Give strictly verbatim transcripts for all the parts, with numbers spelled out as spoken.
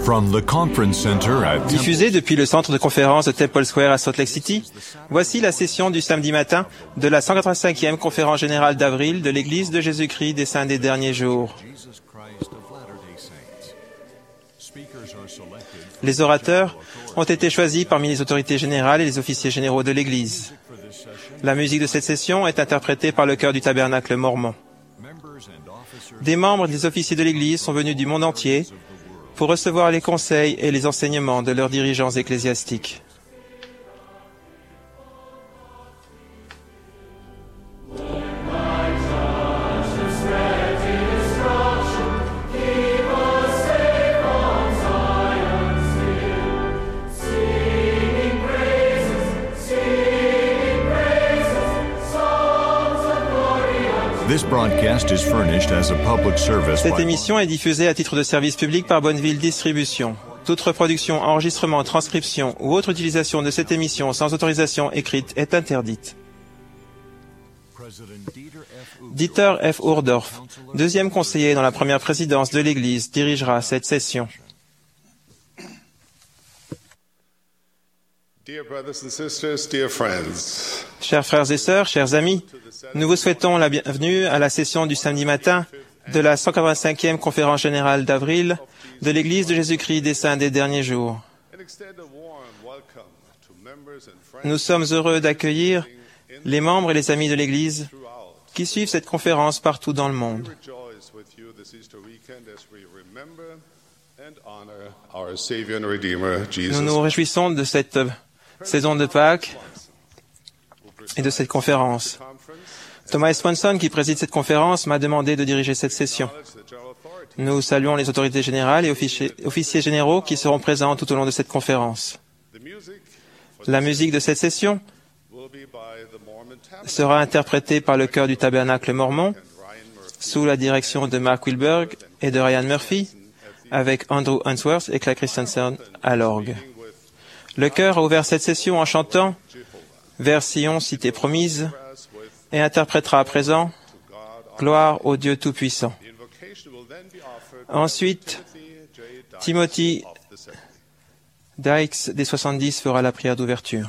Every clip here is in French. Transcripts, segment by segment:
From the conference center at Diffusé depuis le centre de conférence de Temple Square à Salt Lake City, voici la session du samedi matin de la cent quatre-vingt-cinquième conférence générale d'avril de l'Église de Jésus-Christ des Saints des Derniers Jours. Les orateurs ont été choisis parmi les autorités générales et les officiers généraux de l'Église. La musique de cette session est interprétée par le chœur du Tabernacle mormon. Des membres et des officiers de l'Église sont venus du monde entier pour recevoir les conseils et les enseignements de leurs dirigeants ecclésiastiques. This broadcast is furnished as a public service. Cette émission est diffusée à titre de service public par Bonneville Distribution. Toute reproduction, enregistrement, transcription ou autre utilisation de cette émission sans autorisation écrite est interdite. Dieter F. Uhdorf, deuxième conseiller dans la première présidence de l'Église, dirigera cette session. Dear brothers and sisters, dear friends. Chers frères et sœurs, chers amis, nous vous souhaitons la bienvenue à la session du samedi matin de la cent quatre-vingt-cinquième conférence générale d'avril de l'Église de Jésus-Christ des Saints des Derniers Jours. Nous sommes heureux d'accueillir les membres et les amis de l'Église qui suivent cette conférence partout dans le monde. Nous nous réjouissons de cette saison de Pâques et de cette conférence. Thomas Swanson, qui préside cette conférence, m'a demandé de diriger cette session. Nous saluons les autorités générales et officiers, officiers généraux qui seront présents tout au long de cette conférence. La musique de cette session sera interprétée par le chœur du Tabernacle mormon sous la direction de Mark Wilberg et de Ryan Murphy, avec Andrew Unsworth et Clay Christensen à l'orgue. Le chœur a ouvert cette session en chantant « Vers Sion, cité promise » et interprétera à présent « Gloire au Dieu Tout-Puissant ». Ensuite, Timothy Dykes des soixante-dix fera la prière d'ouverture.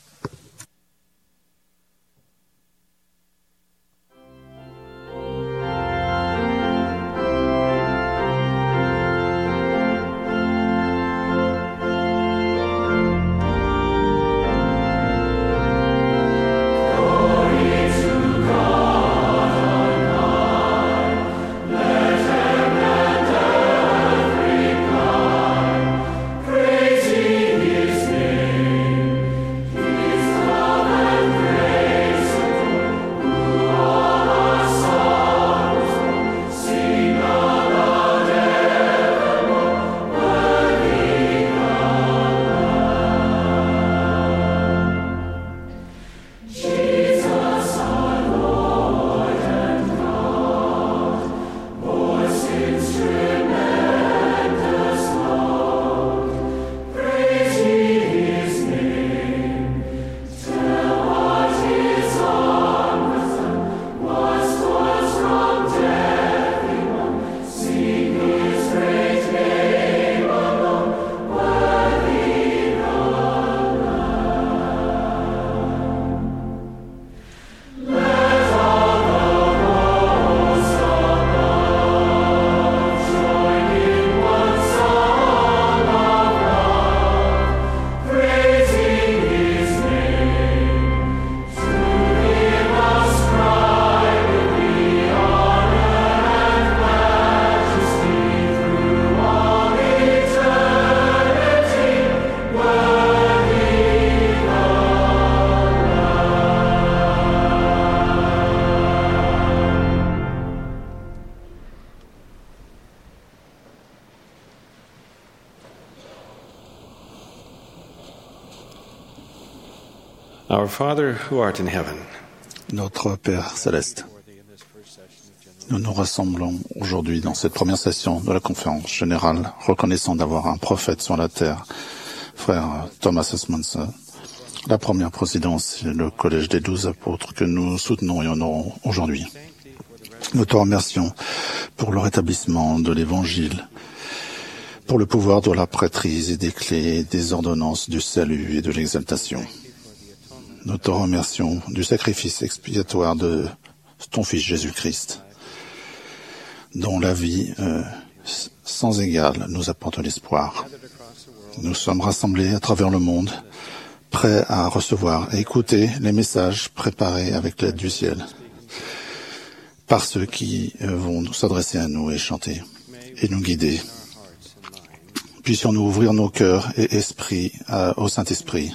Our Father who art in heaven. Notre Père céleste, nous nous rassemblons aujourd'hui dans cette première session de la conférence générale, reconnaissant d'avoir un prophète sur la terre, frère Thomas Swanson, la première présidence et le collège des douze apôtres que nous soutenons et honorons aujourd'hui. Nous te remercions pour le rétablissement de l'Évangile, pour le pouvoir de la prêtrise et des clés, des ordonnances du salut et de l'exaltation. Nous te remercions du sacrifice expiatoire de ton Fils Jésus-Christ, dont la vie euh, sans égal nous apporte l'espoir. Nous sommes rassemblés à travers le monde, prêts à recevoir et écouter les messages préparés avec l'aide du ciel par ceux qui euh, vont s'adresser à nous et chanter et nous guider. Puissions-nous ouvrir nos cœurs et esprits à, au Saint-Esprit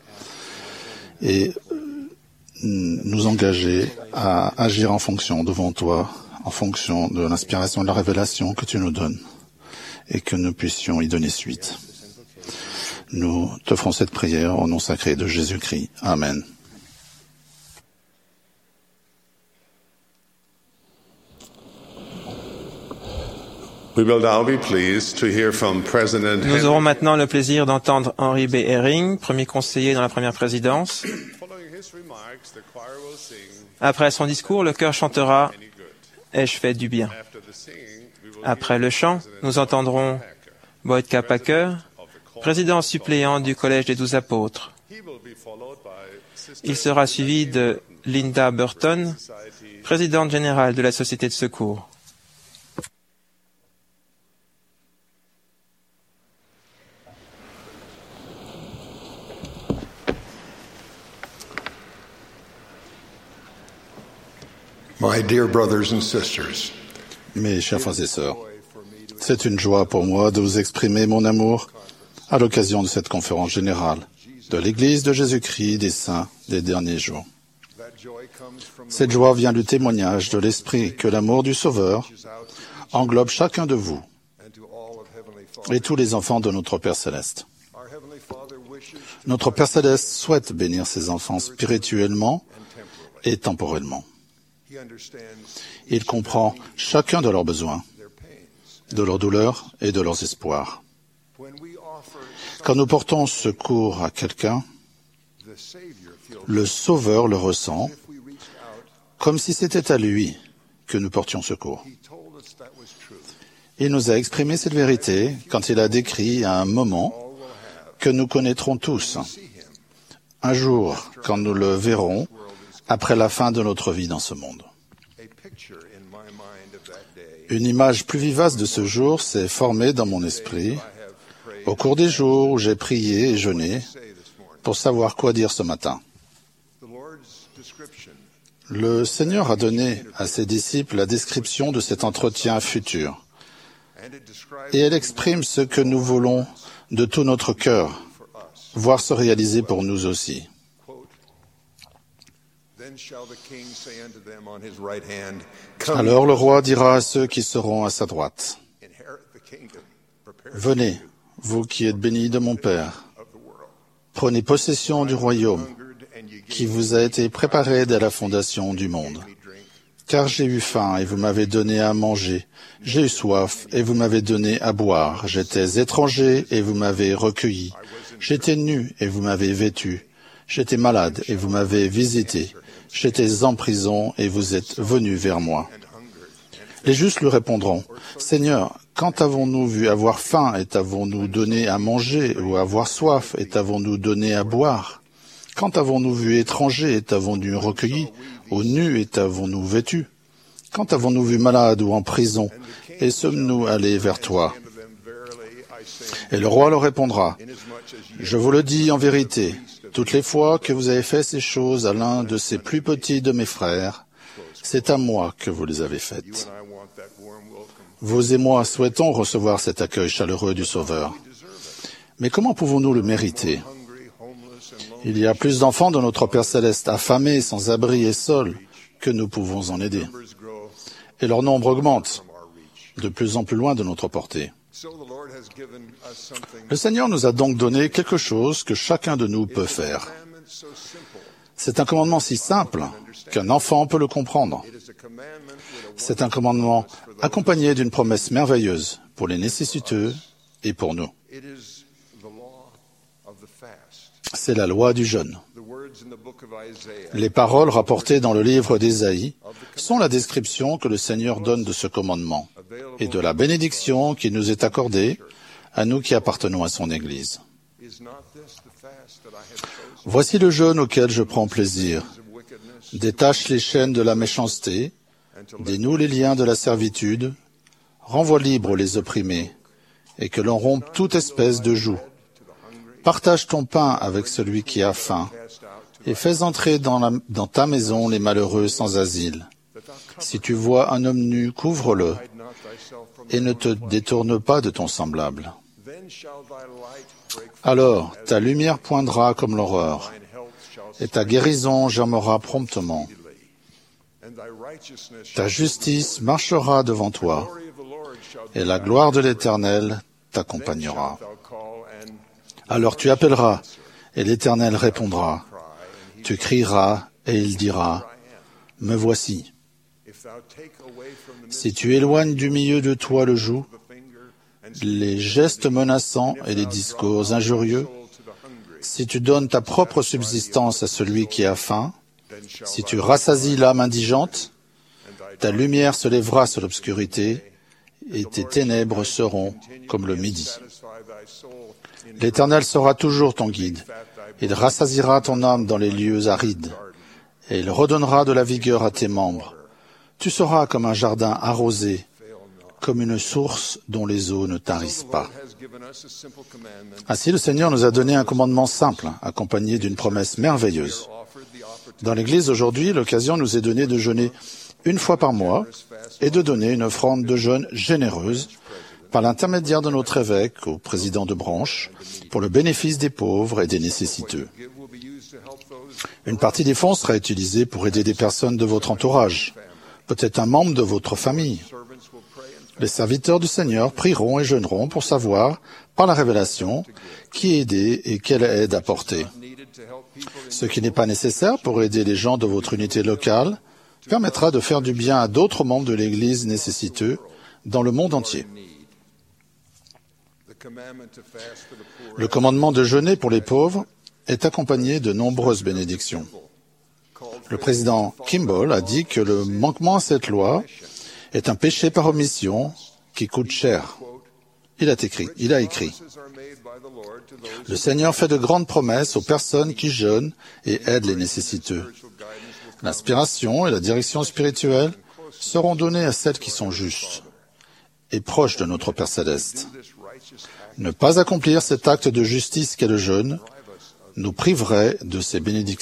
et nous engager à agir en fonction devant toi, en fonction de l'inspiration et de la révélation que tu nous donnes, et que nous puissions y donner suite. Nous te ferons cette prière au nom sacré de Jésus-Christ. Amen. We will now be pleased to hear from President Nous aurons maintenant le plaisir d'entendre Henry B. Herring, premier conseiller dans la première présidence. Après son discours, le chœur chantera « Ai-je fait du bien ». Après le chant, nous entendrons Boyd K. Packer, président suppléant du Collège des Douze Apôtres. Il sera suivi de Linda Burton, présidente générale de la Société de secours. My dear brothers and sisters, Mes chers frères et sœurs, c'est une joie pour moi de vous exprimer mon amour à l'occasion de cette conférence générale de l'Église de Jésus-Christ des Saints des derniers jours. Cette joie vient du témoignage de l'Esprit que l'amour du Sauveur englobe chacun de vous et tous les enfants de notre Père Céleste. Notre Père Céleste souhaite bénir ses enfants spirituellement et temporellement. Il comprend chacun de leurs besoins, de leurs douleurs et de leurs espoirs. Quand nous portons secours à quelqu'un, le Sauveur le ressent comme si c'était à lui que nous portions secours. Il nous a exprimé cette vérité quand il a décrit à un moment que nous connaîtrons tous, un jour quand nous le verrons après la fin de notre vie dans ce monde. Une image plus vivace de ce jour s'est formée dans mon esprit au cours des jours où j'ai prié et jeûné pour savoir quoi dire ce matin. Le Seigneur a donné à ses disciples la description de cet entretien futur, et elle exprime ce que nous voulons de tout notre cœur, voir se réaliser pour nous aussi. Alors le roi dira à ceux qui seront à sa droite, « Venez, vous qui êtes bénis de mon Père, prenez possession du royaume qui vous a été préparé dès la fondation du monde. Car j'ai eu faim et vous m'avez donné à manger, j'ai eu soif et vous m'avez donné à boire, j'étais étranger et vous m'avez recueilli, j'étais nu et vous m'avez vêtu, j'étais malade et vous m'avez visité, j'étais en prison et vous êtes venus vers moi. » Les justes lui répondront, « Seigneur, quand avons-nous vu avoir faim et t'avons-nous donné à manger, ou avoir soif et t'avons-nous donné à boire? Quand avons-nous vu étranger et t'avons-nous recueilli, ou nu et t'avons-nous vêtu? Quand avons-nous vu malade ou en prison, et sommes-nous allés vers toi? » Et le roi leur répondra, « Je vous le dis en vérité, toutes les fois que vous avez fait ces choses à l'un de ces plus petits de mes frères, c'est à moi que vous les avez faites. » Vous et moi souhaitons recevoir cet accueil chaleureux du Sauveur. Mais comment pouvons-nous le mériter? Il y a plus d'enfants de notre Père Céleste affamés, sans abri et seuls que nous pouvons en aider. Et leur nombre augmente, de plus en plus loin de notre portée. Le Seigneur nous a donc donné quelque chose que chacun de nous peut faire. C'est un commandement si simple qu'un enfant peut le comprendre. C'est un commandement accompagné d'une promesse merveilleuse pour les nécessiteux et pour nous. C'est la loi du jeûne. Les paroles rapportées dans le livre d'Ésaïe sont la description que le Seigneur donne de ce commandement et de la bénédiction qui nous est accordée à nous qui appartenons à son Église. Voici le jeûne auquel je prends plaisir. Détache les chaînes de la méchanceté, dénoue les liens de la servitude, renvoie libres les opprimés, et que l'on rompe toute espèce de joug. Partage ton pain avec celui qui a faim, et fais entrer dans, la, dans ta maison les malheureux sans asile. Si tu vois un homme nu, couvre-le, et ne te détourne pas de ton semblable. Alors ta lumière poindra comme l'aurore, et ta guérison germera promptement. Ta justice marchera devant toi, et la gloire de l'Éternel t'accompagnera. Alors tu appelleras, et l'Éternel répondra. Tu crieras, et il dira, « Me voici ». Si tu éloignes du milieu de toi le joug, les gestes menaçants et les discours injurieux, si tu donnes ta propre subsistance à celui qui a faim, si tu rassasies l'âme indigente, ta lumière se lèvera sur l'obscurité et tes ténèbres seront comme le midi. L'Éternel sera toujours ton guide. Il rassasiera ton âme dans les lieux arides et il redonnera de la vigueur à tes membres. Tu seras comme un jardin arrosé, comme une source dont les eaux ne tarissent pas. Ainsi, le Seigneur nous a donné un commandement simple, accompagné d'une promesse merveilleuse. Dans l'Église aujourd'hui, l'occasion nous est donnée de jeûner une fois par mois et de donner une offrande de jeûne généreuse par l'intermédiaire de notre évêque au président de branche pour le bénéfice des pauvres et des nécessiteux. Une partie des fonds sera utilisée pour aider des personnes de votre entourage, peut-être un membre de votre famille. Les serviteurs du Seigneur prieront et jeûneront pour savoir, par la révélation, qui aider et quelle aide apporter. Ce qui n'est pas nécessaire pour aider les gens de votre unité locale permettra de faire du bien à d'autres membres de l'Église nécessiteux dans le monde entier. Le commandement de jeûner pour les pauvres est accompagné de nombreuses bénédictions. Le président Kimball a dit que le manquement à cette loi est un péché par omission qui coûte cher. Il a écrit, il a écrit, « Le Seigneur fait de grandes promesses aux personnes qui jeûnent et aident les nécessiteux. L'inspiration et la direction spirituelle seront données à celles qui sont justes et proches de notre Père céleste. Ne pas accomplir cet acte de justice qu'est le jeûne nous priverait de ces bénédictions. »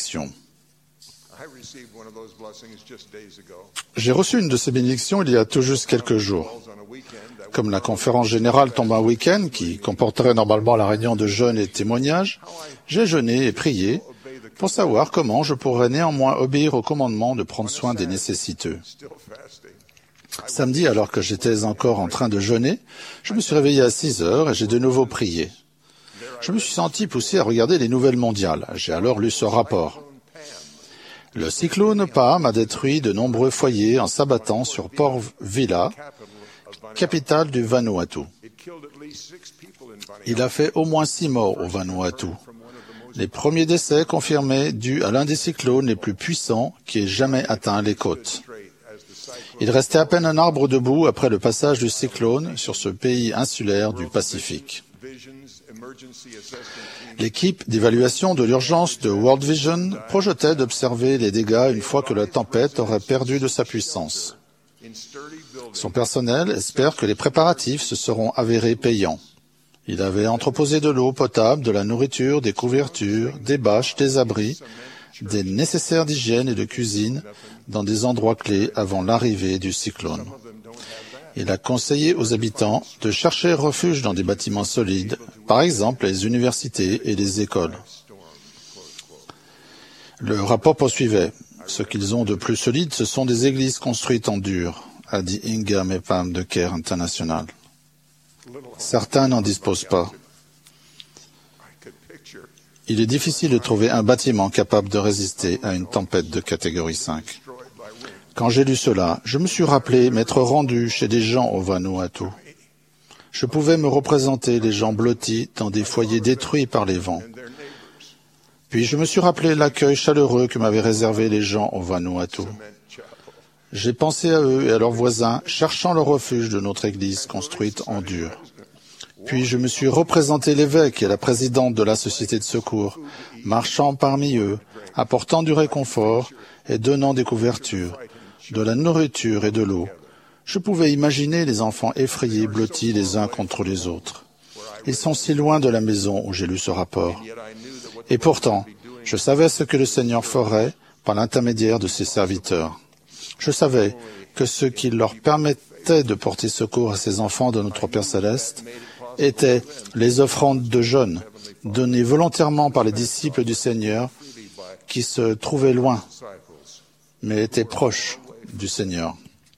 J'ai reçu une de ces bénédictions il y a tout juste quelques jours. Comme la conférence générale tombe un week-end qui comporterait normalement la réunion de jeûne et de témoignage, j'ai jeûné et prié pour savoir comment je pourrais néanmoins obéir au commandement de prendre soin des nécessiteux. Samedi, alors que j'étais encore en train de jeûner, je me suis réveillé à six heures et j'ai de nouveau prié. Je me suis senti poussé à regarder les nouvelles mondiales. J'ai alors lu ce rapport. Le cyclone Pam a détruit de nombreux foyers en s'abattant sur Port Vila, capitale du Vanuatu. Il a fait au moins six morts au Vanuatu. Les premiers décès confirmés dus à l'un des cyclones les plus puissants qui ait jamais atteint les côtes. Il restait à peine un arbre debout après le passage du cyclone sur ce pays insulaire du Pacifique. L'équipe d'évaluation de l'urgence de World Vision projetait d'observer les dégâts une fois que la tempête aurait perdu de sa puissance. Son personnel espère que les préparatifs se seront avérés payants. Il avait entreposé de l'eau potable, de la nourriture, des couvertures, des bâches, des abris, des nécessaires d'hygiène et de cuisine dans des endroits clés avant l'arrivée du cyclone. Il a conseillé aux habitants de chercher refuge dans des bâtiments solides, par exemple les universités et les écoles. Le rapport poursuivait. Ce qu'ils ont de plus solide, ce sont des églises construites en dur, a dit Inga Mepam de Care International. Certains n'en disposent pas. Il est difficile de trouver un bâtiment capable de résister à une tempête de catégorie cinq. Quand j'ai lu cela, je me suis rappelé m'être rendu chez des gens au Vanuatu. Je pouvais me représenter les gens blottis dans des foyers détruits par les vents. Puis je me suis rappelé l'accueil chaleureux que m'avaient réservé les gens au Vanuatu. J'ai pensé à eux et à leurs voisins, cherchant le refuge de notre église construite en dur. Puis je me suis représenté l'évêque et la présidente de la société de secours, marchant parmi eux, apportant du réconfort et donnant des couvertures, de la nourriture et de l'eau. Je pouvais imaginer les enfants effrayés, blottis les uns contre les autres. Ils sont si loin de la maison où j'ai lu ce rapport. Et pourtant, je savais ce que le Seigneur ferait par l'intermédiaire de ses serviteurs. Je savais que ce qui leur permettait de porter secours à ces enfants de notre Père Céleste étaient les offrandes de jeûne données volontairement par les disciples du Seigneur qui se trouvaient loin, mais étaient proches du Seigneur.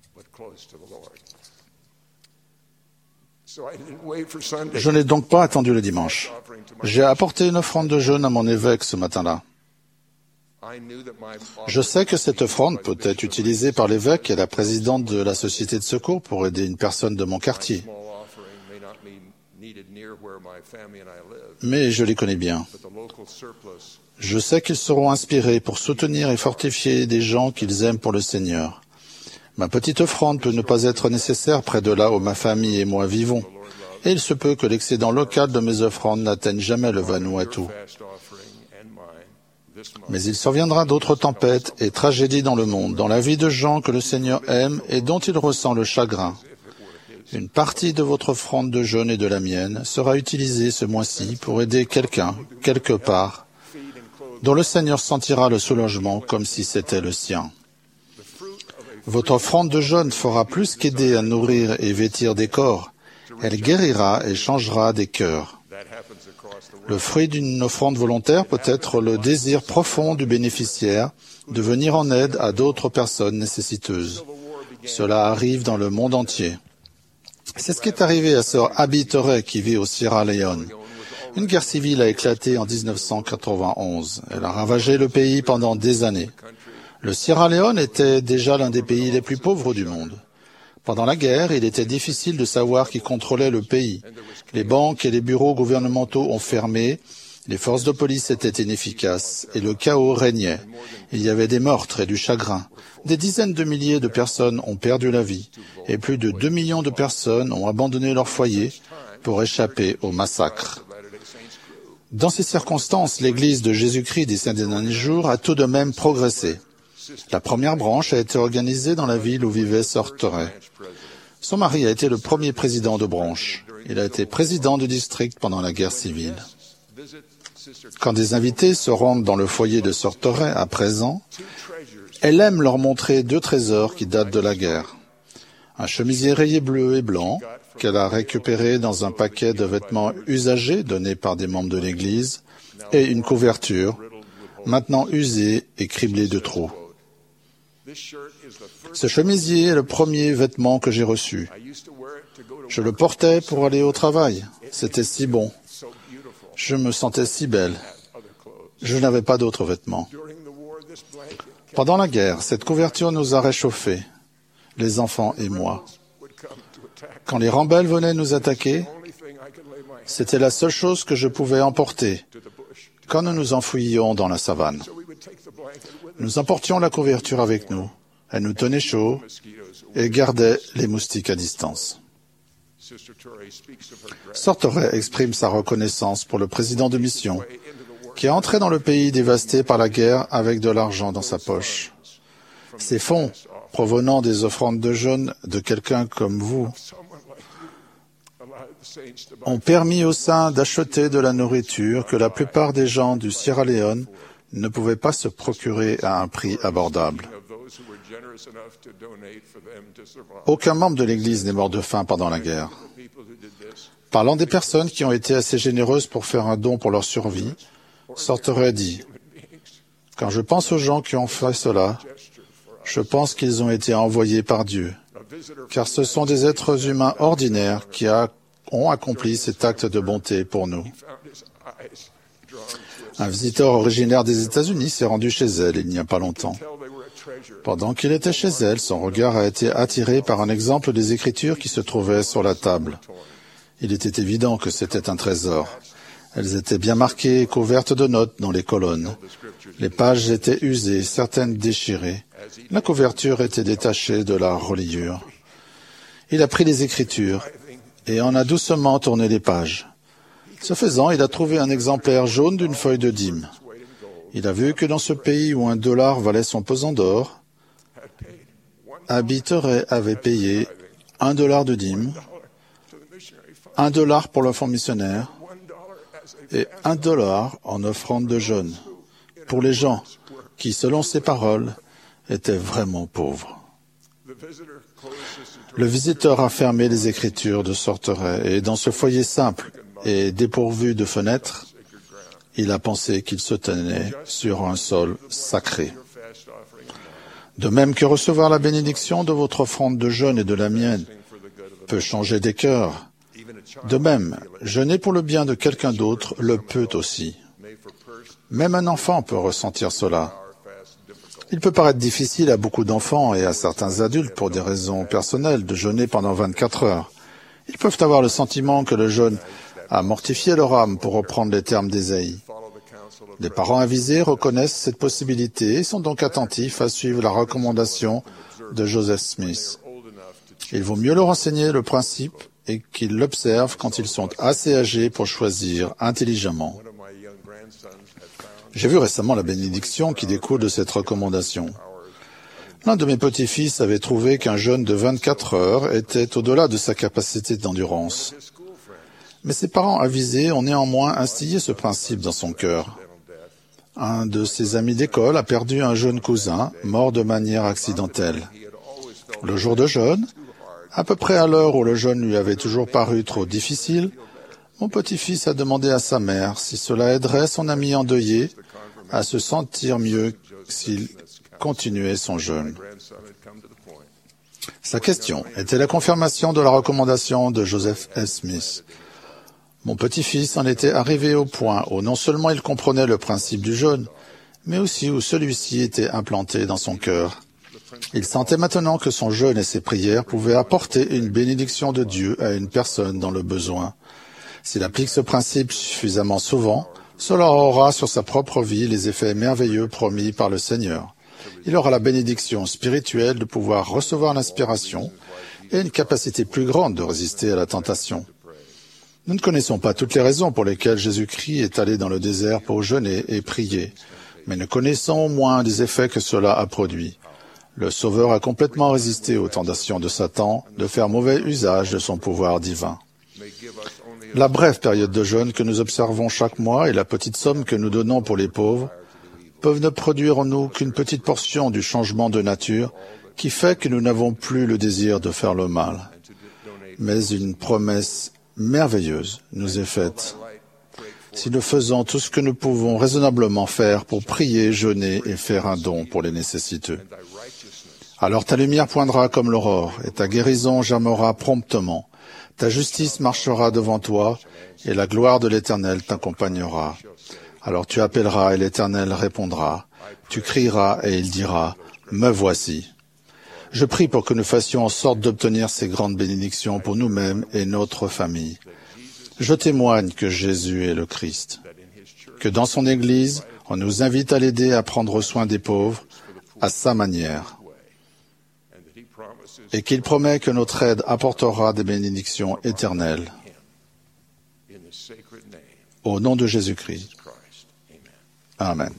Je n'ai donc pas attendu le dimanche. J'ai apporté une offrande de jeûne à mon évêque ce matin-là. Je sais que cette offrande peut être utilisée par l'évêque et la présidente de la société de secours pour aider une personne de mon quartier. Mais je les connais bien. Je sais qu'ils seront inspirés pour soutenir et fortifier des gens qu'ils aiment pour le Seigneur. Ma petite offrande peut ne pas être nécessaire près de là où ma famille et moi vivons, et il se peut que l'excédent local de mes offrandes n'atteigne jamais le Vanuatu. Mais il surviendra d'autres tempêtes et tragédies dans le monde, dans la vie de gens que le Seigneur aime et dont il ressent le chagrin. Une partie de votre offrande de jeûne et de la mienne sera utilisée ce mois-ci pour aider quelqu'un, quelque part, dont le Seigneur sentira le soulagement comme si c'était le sien. Votre offrande de jeûne fera plus qu'aider à nourrir et vêtir des corps. Elle guérira et changera des cœurs. Le fruit d'une offrande volontaire peut être le désir profond du bénéficiaire de venir en aide à d'autres personnes nécessiteuses. Cela arrive dans le monde entier. C'est ce qui est arrivé à sœur Abby Torrey qui vit au Sierra Leone. Une guerre civile a éclaté en dix-neuf cent quatre-vingt-onze. Elle a ravagé le pays pendant des années. Le Sierra Leone était déjà l'un des pays les plus pauvres du monde. Pendant la guerre, il était difficile de savoir qui contrôlait le pays. Les banques et les bureaux gouvernementaux ont fermé, les forces de police étaient inefficaces et le chaos régnait. Il y avait des meurtres et du chagrin. Des dizaines de milliers de personnes ont perdu la vie et plus de deux millions de personnes ont abandonné leur foyer pour échapper au massacre. Dans ces circonstances, l'Église de Jésus-Christ des Saints des Derniers Jours a tout de même progressé. La première branche a été organisée dans la ville où vivait sœur Torrey. Son mari a été le premier président de branche. Il a été président du district pendant la guerre civile. Quand des invités se rendent dans le foyer de sœur Torrey à présent, elle aime leur montrer deux trésors qui datent de la guerre. Un chemisier rayé bleu et blanc qu'elle a récupéré dans un paquet de vêtements usagés donnés par des membres de l'Église et une couverture, maintenant usée et criblée de trous. Ce chemisier est le premier vêtement que j'ai reçu. Je le portais pour aller au travail. C'était si bon. Je me sentais si belle. Je n'avais pas d'autres vêtements. Pendant la guerre, cette couverture nous a réchauffés, les enfants et moi. Quand les rebelles venaient nous attaquer, c'était la seule chose que je pouvais emporter quand nous nous enfouions dans la savane. Nous emportions la couverture avec nous. Elle nous tenait chaud et gardait les moustiques à distance. Sœur Torrey exprime sa reconnaissance pour le président de mission qui est entré dans le pays dévasté par la guerre avec de l'argent dans sa poche. Ces fonds, provenant des offrandes de jeûne de quelqu'un comme vous, ont permis aux saints d'acheter de la nourriture que la plupart des gens du Sierra Leone ne pouvaient pas se procurer à un prix abordable. Aucun membre de l'Église n'est mort de faim pendant la guerre. Parlant des personnes qui ont été assez généreuses pour faire un don pour leur survie, Sœur Torrey dit, « Quand je pense aux gens qui ont fait cela, je pense qu'ils ont été envoyés par Dieu, car ce sont des êtres humains ordinaires qui a, ont accompli cet acte de bonté pour nous. » Un visiteur originaire des États-Unis s'est rendu chez elle il n'y a pas longtemps. Pendant qu'il était chez elle, son regard a été attiré par un exemple des Écritures qui se trouvait sur la table. Il était évident que c'était un trésor. Elles étaient bien marquées et couvertes de notes dans les colonnes. Les pages étaient usées, certaines déchirées. La couverture était détachée de la reliure. Il a pris les Écritures et en a doucement tourné les pages. Ce faisant, il a trouvé un exemplaire jaune d'une feuille de dîme. Il a vu que dans ce pays où un dollar valait son pesant d'or, Abiteray avait payé un dollar de dîme, un dollar pour le fonds missionnaire et un dollar en offrande de jeûne pour les gens qui, selon ses paroles, étaient vraiment pauvres. Le visiteur a fermé les Écritures de Sorteret et dans ce foyer simple et dépourvu de fenêtres, il a pensé qu'il se tenait sur un sol sacré. De même que recevoir la bénédiction de votre offrande de jeûne et de la mienne peut changer des cœurs, de même, jeûner pour le bien de quelqu'un d'autre le peut aussi. Même un enfant peut ressentir cela. Il peut paraître difficile à beaucoup d'enfants et à certains adultes pour des raisons personnelles de jeûner pendant vingt-quatre heures. Ils peuvent avoir le sentiment que le jeûne a mortifié leur âme, pour reprendre les termes d'Ésaïe. Les parents avisés reconnaissent cette possibilité et sont donc attentifs à suivre la recommandation de Joseph Smith. Il vaut mieux leur enseigner le principe et qu'ils l'observent quand ils sont assez âgés pour choisir intelligemment. J'ai vu récemment la bénédiction qui découle de cette recommandation. L'un de mes petits-fils avait trouvé qu'un jeûne de vingt-quatre heures était au-delà de sa capacité d'endurance. Mais ses parents avisés ont néanmoins instillé ce principe dans son cœur. Un de ses amis d'école a perdu un jeune cousin, mort de manière accidentelle. Le jour de jeûne, à peu près à l'heure où le jeûne lui avait toujours paru trop difficile, mon petit-fils a demandé à sa mère si cela aiderait son ami endeuillé à se sentir mieux s'il continuait son jeûne. Sa question était la confirmation de la recommandation de Joseph S. Smith. Mon petit-fils en était arrivé au point où non seulement il comprenait le principe du jeûne, mais aussi où celui-ci était implanté dans son cœur. Il sentait maintenant que son jeûne et ses prières pouvaient apporter une bénédiction de Dieu à une personne dans le besoin. S'il applique ce principe suffisamment souvent, cela aura sur sa propre vie les effets merveilleux promis par le Seigneur. Il aura la bénédiction spirituelle de pouvoir recevoir l'inspiration et une capacité plus grande de résister à la tentation. Nous ne connaissons pas toutes les raisons pour lesquelles Jésus-Christ est allé dans le désert pour jeûner et prier, mais nous connaissons au moins les effets que cela a produits. Le Sauveur a complètement résisté aux tentations de Satan de faire mauvais usage de son pouvoir divin. La brève période de jeûne que nous observons chaque mois et la petite somme que nous donnons pour les pauvres peuvent ne produire en nous qu'une petite portion du changement de nature qui fait que nous n'avons plus le désir de faire le mal. Mais une promesse merveilleuse nous est faite. Si nous faisons tout ce que nous pouvons raisonnablement faire pour prier, jeûner et faire un don pour les nécessiteux. Alors ta lumière poindra comme l'aurore, et ta guérison germera promptement. Ta justice marchera devant toi, et la gloire de l'Éternel t'accompagnera. Alors tu appelleras, et l'Éternel répondra. Tu crieras, et il dira, « Me voici ». Je prie pour que nous fassions en sorte d'obtenir ces grandes bénédictions pour nous-mêmes et notre famille. Je témoigne que Jésus est le Christ, que dans son Église, on nous invite à l'aider à prendre soin des pauvres à sa manière, et qu'il promet que notre aide apportera des bénédictions éternelles. Au nom de Jésus-Christ. Amen.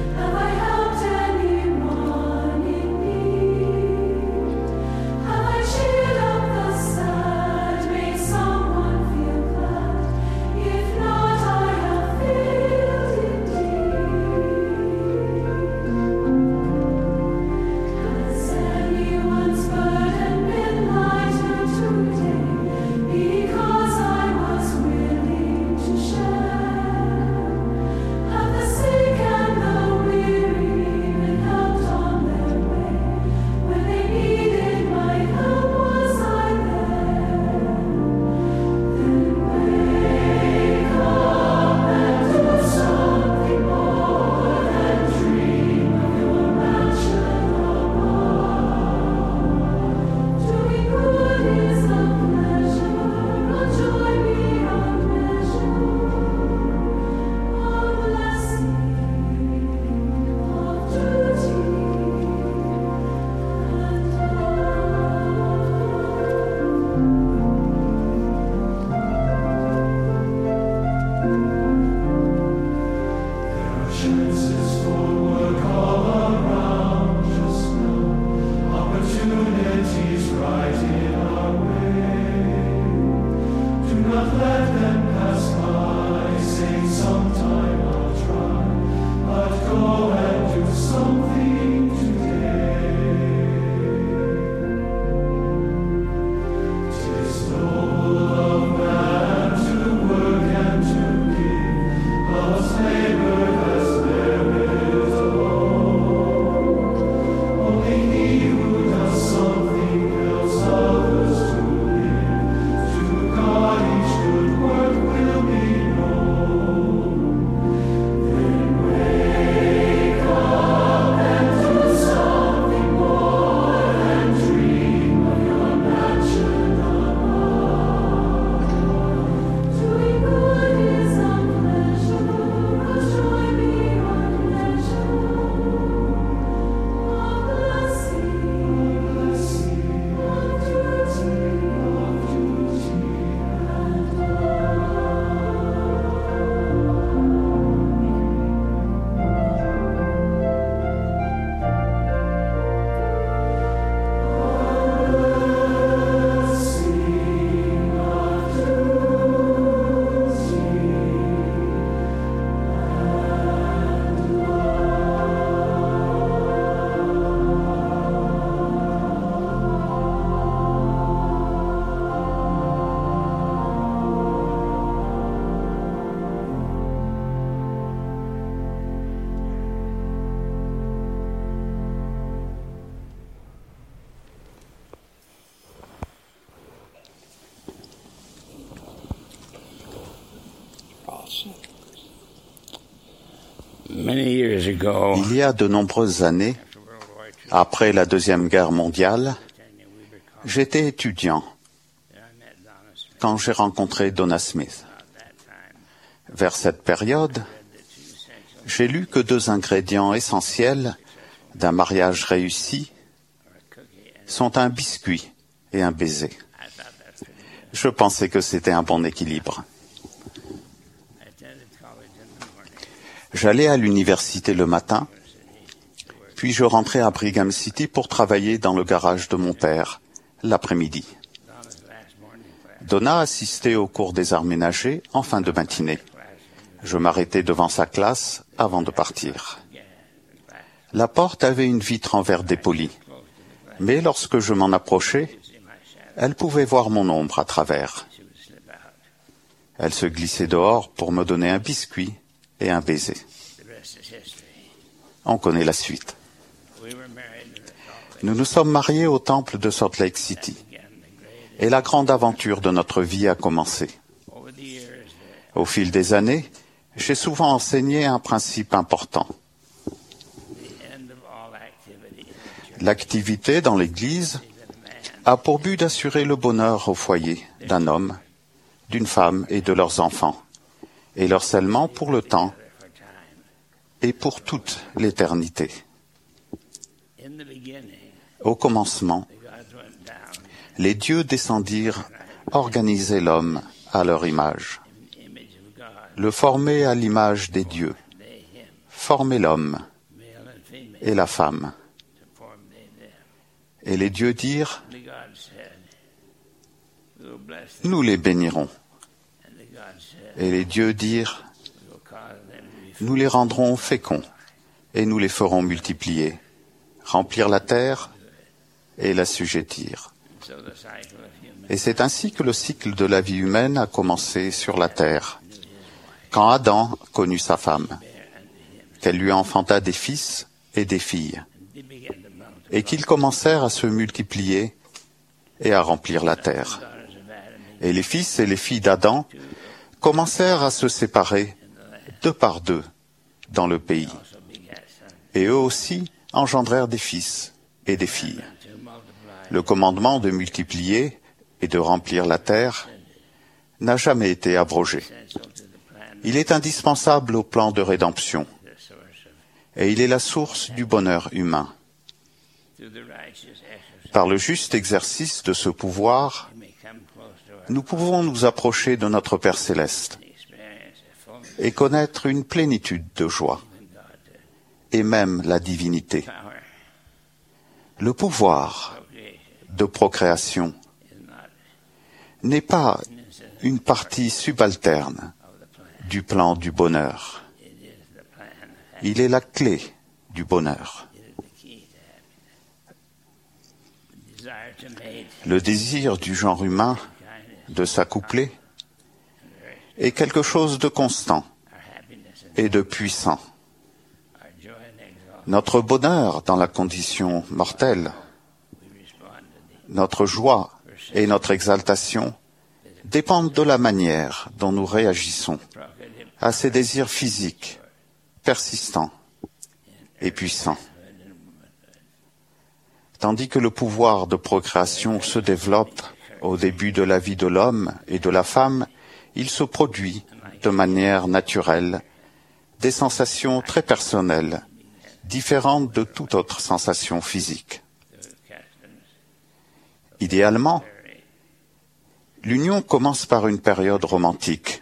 Have I Il y a de nombreuses années, après la Deuxième Guerre mondiale, j'étais étudiant quand j'ai rencontré Donna Smith. Vers cette période, j'ai lu que deux ingrédients essentiels d'un mariage réussi sont un biscuit et un baiser. Je pensais que c'était un bon équilibre. J'allais à l'université le matin, puis je rentrais à Brigham City pour travailler dans le garage de mon père l'après-midi. Donna assistait au cours des arts ménagers en fin de matinée. Je m'arrêtais devant sa classe avant de partir. La porte avait une vitre en verre dépoli, mais lorsque je m'en approchais, elle pouvait voir mon ombre à travers. Elle se glissait dehors pour me donner un biscuit et un baiser. On connaît la suite. Nous nous sommes mariés au temple de Salt Lake City, et la grande aventure de notre vie a commencé. Au fil des années, j'ai souvent enseigné un principe important. L'activité dans l'Église a pour but d'assurer le bonheur au foyer d'un homme, d'une femme et de leurs enfants, et leur scellement pour le temps et pour toute l'éternité. Au commencement, les dieux descendirent organiser l'homme à leur image, le former à l'image des dieux, former l'homme et la femme. Et les dieux dirent, nous les bénirons. Et les dieux dirent, nous les rendrons féconds et nous les ferons multiplier, remplir la terre et l'assujettir. Et c'est ainsi que le cycle de la vie humaine a commencé sur la terre, quand Adam connut sa femme, qu'elle lui enfanta des fils et des filles, et qu'ils commencèrent à se multiplier et à remplir la terre. Et les fils et les filles d'Adam commencèrent à se séparer deux par deux dans le pays. Et eux aussi engendrèrent des fils et des filles. Le commandement de multiplier et de remplir la terre n'a jamais été abrogé. Il est indispensable au plan de rédemption et il est la source du bonheur humain. Par le juste exercice de ce pouvoir, nous pouvons nous approcher de notre Père céleste et connaître une plénitude de joie et même la divinité. Le pouvoir de procréation n'est pas une partie subalterne du plan du bonheur. Il est la clé du bonheur. Le désir du genre humain de s'accoupler est quelque chose de constant et de puissant. Notre bonheur dans la condition mortelle, notre joie et notre exaltation dépendent de la manière dont nous réagissons à ces désirs physiques, persistants et puissants. Tandis que le pouvoir de procréation se développe au début de la vie de l'homme et de la femme, il se produit de manière naturelle des sensations très personnelles, différentes de toute autre sensation physique. Idéalement, l'union commence par une période romantique.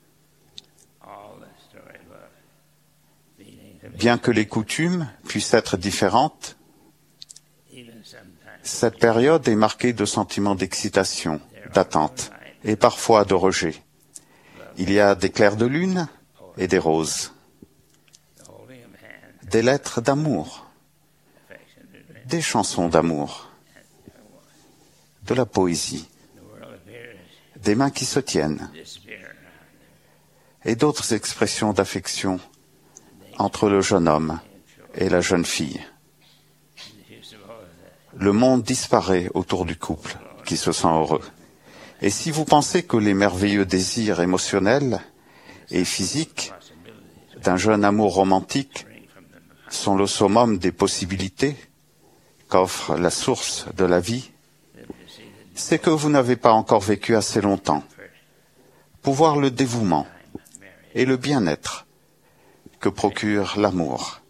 Bien que les coutumes puissent être différentes, cette période est marquée de sentiments d'excitation, d'attente et parfois de rejet. Il y a des clairs de lune et des roses, des lettres d'amour, des chansons d'amour, de la poésie, des mains qui se tiennent et d'autres expressions d'affection entre le jeune homme et la jeune fille. Le monde disparaît autour du couple qui se sent heureux. Et si vous pensez que les merveilleux désirs émotionnels et physique d'un jeune amour romantique sont le summum des possibilités qu'offre la source de la vie, c'est que vous n'avez pas encore vécu assez longtemps pour voir le dévouement et le bien-être que procure l'amour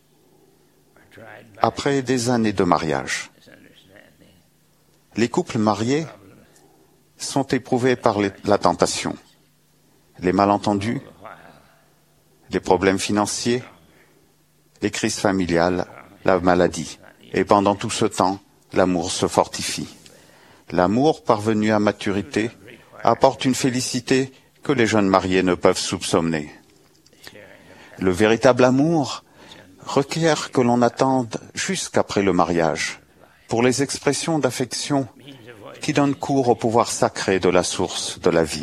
après des années de mariage. Les couples mariés sont éprouvés par les, la tentation, les malentendus, les problèmes financiers, les crises familiales, la maladie. Et pendant tout ce temps, l'amour se fortifie. L'amour parvenu à maturité apporte une félicité que les jeunes mariés ne peuvent soupçonner. Le véritable amour requiert que l'on attende jusqu'après le mariage pour les expressions d'affection qui donnent cours au pouvoir sacré de la source de la vie.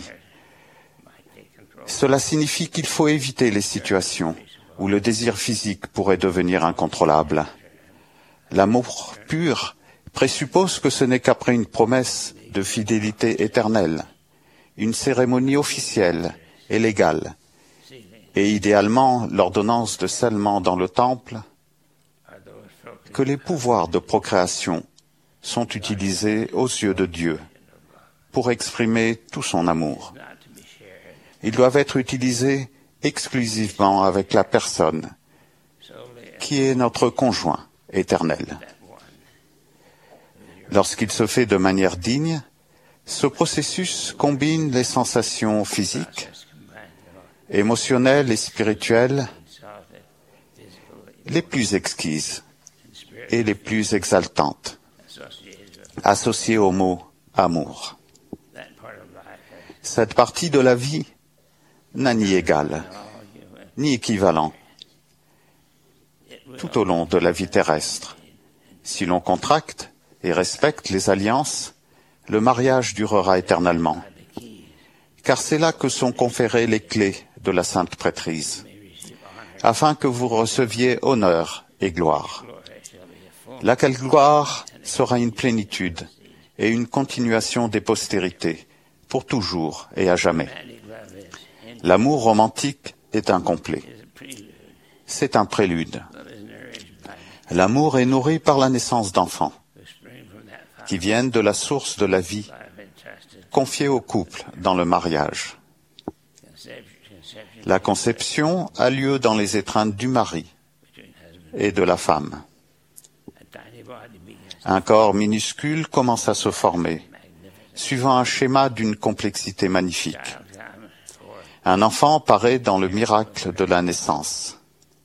Cela signifie qu'il faut éviter les situations où le désir physique pourrait devenir incontrôlable. L'amour pur présuppose que ce n'est qu'après une promesse de fidélité éternelle, une cérémonie officielle et légale, et idéalement l'ordonnance de scellement dans le temple, que les pouvoirs de procréation sont utilisés aux yeux de Dieu pour exprimer tout son amour. Ils doivent être utilisés exclusivement avec la personne qui est notre conjoint éternel. Lorsqu'il se fait de manière digne, ce processus combine les sensations physiques, émotionnelles et spirituelles les plus exquises et les plus exaltantes, associées au mot amour. Cette partie de la vie n'a ni égal, ni équivalent tout au long de la vie terrestre. Si l'on contracte et respecte les alliances, le mariage durera éternellement, car c'est là que sont conférées les clés de la sainte prêtrise, afin que vous receviez honneur et gloire, laquelle gloire sera une plénitude et une continuation des postérités, pour toujours et à jamais. L'amour romantique est incomplet. C'est un prélude. L'amour est nourri par la naissance d'enfants, qui viennent de la source de la vie, confiée au couple dans le mariage. La conception a lieu dans les étreintes du mari et de la femme. Un corps minuscule commence à se former, suivant un schéma d'une complexité magnifique. Un enfant paraît dans le miracle de la naissance,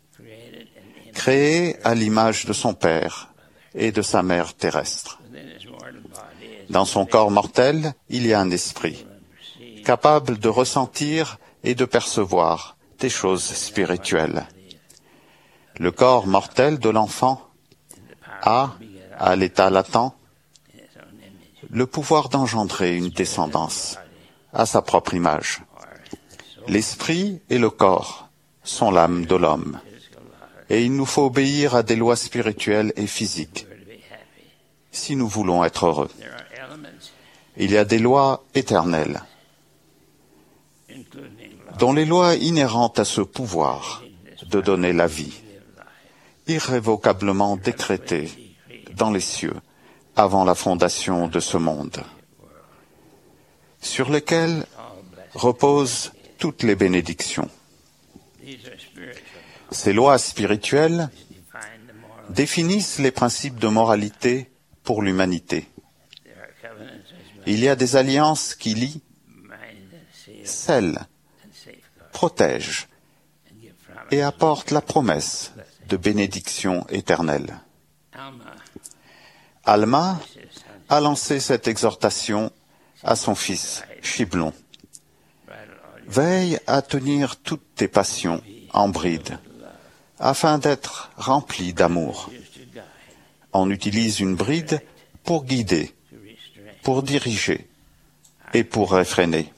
créé à l'image de son père et de sa mère terrestre. Dans son corps mortel, il y a un esprit, capable de ressentir et de percevoir des choses spirituelles. Le corps mortel de l'enfant a, à l'état latent, le pouvoir d'engendrer une descendance à sa propre image. L'esprit et le corps sont l'âme de l'homme, et il nous faut obéir à des lois spirituelles et physiques si nous voulons être heureux. Il y a des lois éternelles, dont les lois inhérentes à ce pouvoir de donner la vie, irrévocablement décrétées dans les cieux avant la fondation de ce monde, sur lesquelles reposent toutes les bénédictions. Ces lois spirituelles définissent les principes de moralité pour l'humanité. Il y a des alliances qui lient, scellent, protègent et apportent la promesse de bénédiction éternelle. Alma a lancé cette exhortation à son fils Chiblon. Veille à tenir toutes tes passions en bride, afin d'être rempli d'amour. On utilise une bride pour guider, pour diriger et pour réfréner.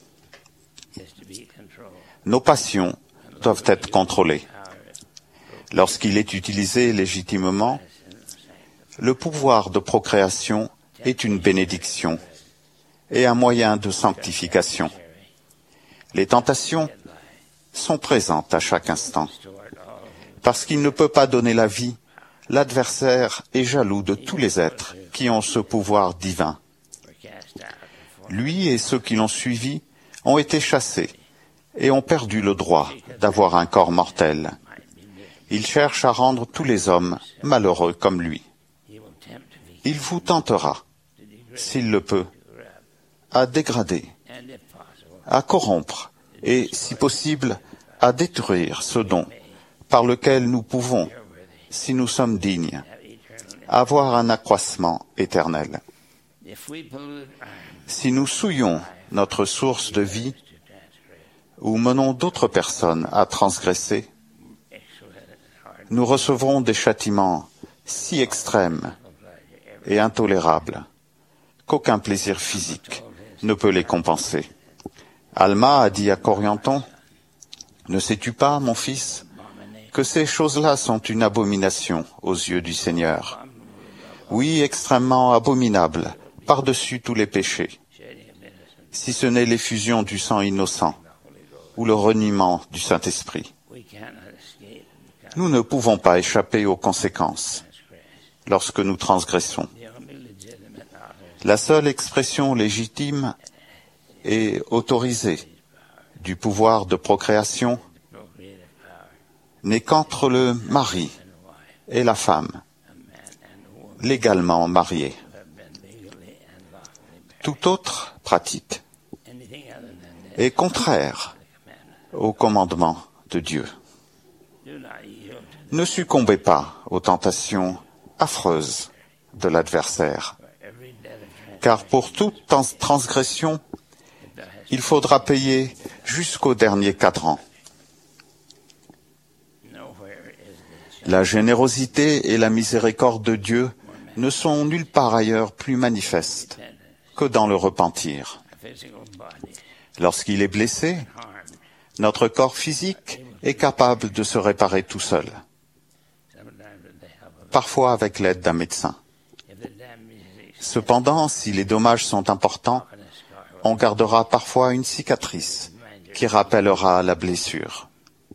Nos passions doivent être contrôlées. Lorsqu'il est utilisé légitimement, le pouvoir de procréation est une bénédiction et un moyen de sanctification. Les tentations sont présentes à chaque instant. Parce qu'il ne peut pas donner la vie, l'adversaire est jaloux de tous les êtres qui ont ce pouvoir divin. Lui et ceux qui l'ont suivi ont été chassés et ont perdu le droit d'avoir un corps mortel. Il cherche à rendre tous les hommes malheureux comme lui. Il vous tentera, s'il le peut, à dégrader, à corrompre et, si possible, à détruire ce don par lequel nous pouvons, si nous sommes dignes, avoir un accroissement éternel. Si nous souillons notre source de vie ou menons d'autres personnes à transgresser, nous recevrons des châtiments si extrêmes et intolérables qu'aucun plaisir physique ne peut les compenser. Alma a dit à Corianton, « Ne sais-tu pas, mon fils, que ces choses-là sont une abomination aux yeux du Seigneur. Oui, extrêmement abominable, par-dessus tous les péchés, si ce n'est l'effusion du sang innocent ou le reniement du Saint-Esprit. Nous ne pouvons pas échapper aux conséquences lorsque nous transgressons. La seule expression légitime et autorisée du pouvoir de procréation n'est qu'entre le mari et la femme, légalement mariés. Toute autre pratique est contraire au commandement de Dieu. Ne succombez pas aux tentations affreuses de l'adversaire, car pour toute transgression, il faudra payer jusqu'au dernier cadran. La générosité et la miséricorde de Dieu ne sont nulle part ailleurs plus manifestes que dans le repentir. Lorsqu'il est blessé, notre corps physique est capable de se réparer tout seul, parfois avec l'aide d'un médecin. Cependant, si les dommages sont importants, on gardera parfois une cicatrice qui rappellera la blessure.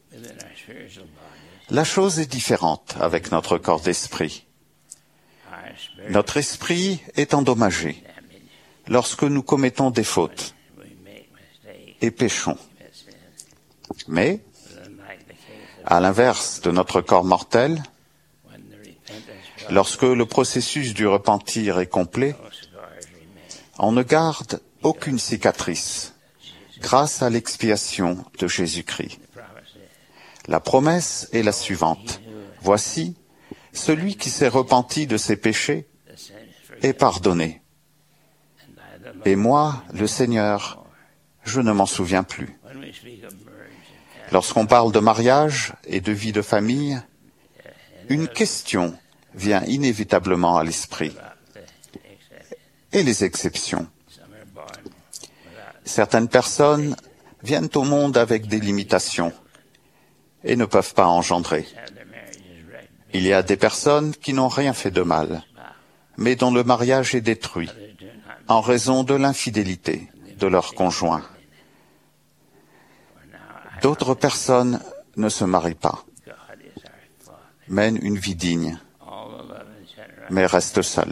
La chose est différente avec notre corps d'esprit. Notre esprit est endommagé lorsque nous commettons des fautes et péchons. Mais, à l'inverse de notre corps mortel, lorsque le processus du repentir est complet, on ne garde aucune cicatrice grâce à l'expiation de Jésus-Christ. La promesse est la suivante. Voici, celui qui s'est repenti de ses péchés est pardonné. Et moi, le Seigneur, je ne m'en souviens plus. Lorsqu'on parle de mariage et de vie de famille, une question vient inévitablement à l'esprit. Et les exceptions. Certaines personnes viennent au monde avec des limitations et ne peuvent pas engendrer. Il y a des personnes qui n'ont rien fait de mal, mais dont le mariage est détruit en raison de l'infidélité de leur conjoint. D'autres personnes ne se marient pas, mènent une vie digne, mais restent seules.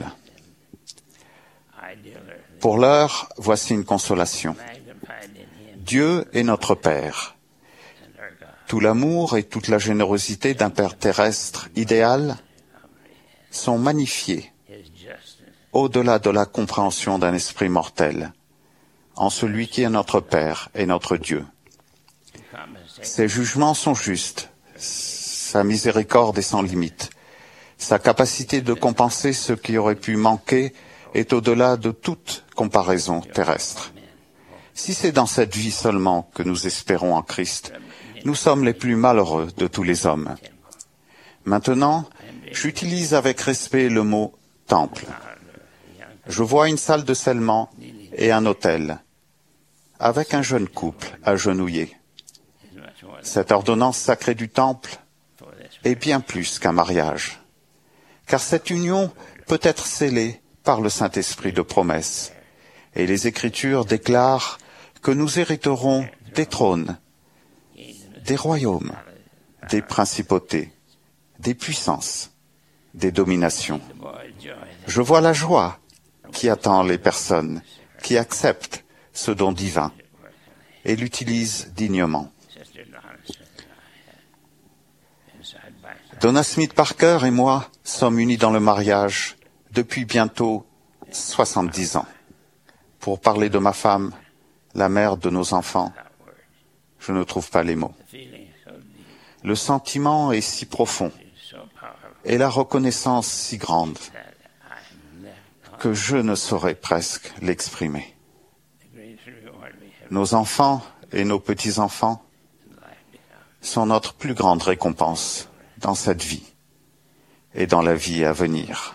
Pour l'heure, voici une consolation. Dieu est notre Père. Tout l'amour et toute la générosité d'un Père terrestre idéal sont magnifiés au-delà de la compréhension d'un esprit mortel, en celui qui est notre Père et notre Dieu. Ses jugements sont justes, sa miséricorde est sans limite, sa capacité de compenser ce qui aurait pu manquer est au-delà de toute comparaison terrestre. Si c'est dans cette vie seulement que nous espérons en Christ, nous sommes les plus malheureux de tous les hommes. Maintenant, j'utilise avec respect le mot « temple ». Je vois une salle de scellement et un autel, avec un jeune couple agenouillé. Cette ordonnance sacrée du temple est bien plus qu'un mariage, car cette union peut être scellée par le Saint-Esprit de promesse, et les Écritures déclarent que nous hériterons des trônes, des royaumes, des principautés, des puissances, des dominations. Je vois la joie qui attend les personnes qui acceptent ce don divin et l'utilisent dignement. Donna Smith Parker et moi sommes unis dans le mariage depuis bientôt soixante-dix ans. Pour parler de ma femme, la mère de nos enfants, je ne trouve pas les mots. Le sentiment est si profond et la reconnaissance si grande que je ne saurais presque l'exprimer. Nos enfants et nos petits-enfants sont notre plus grande récompense dans cette vie et dans la vie à venir.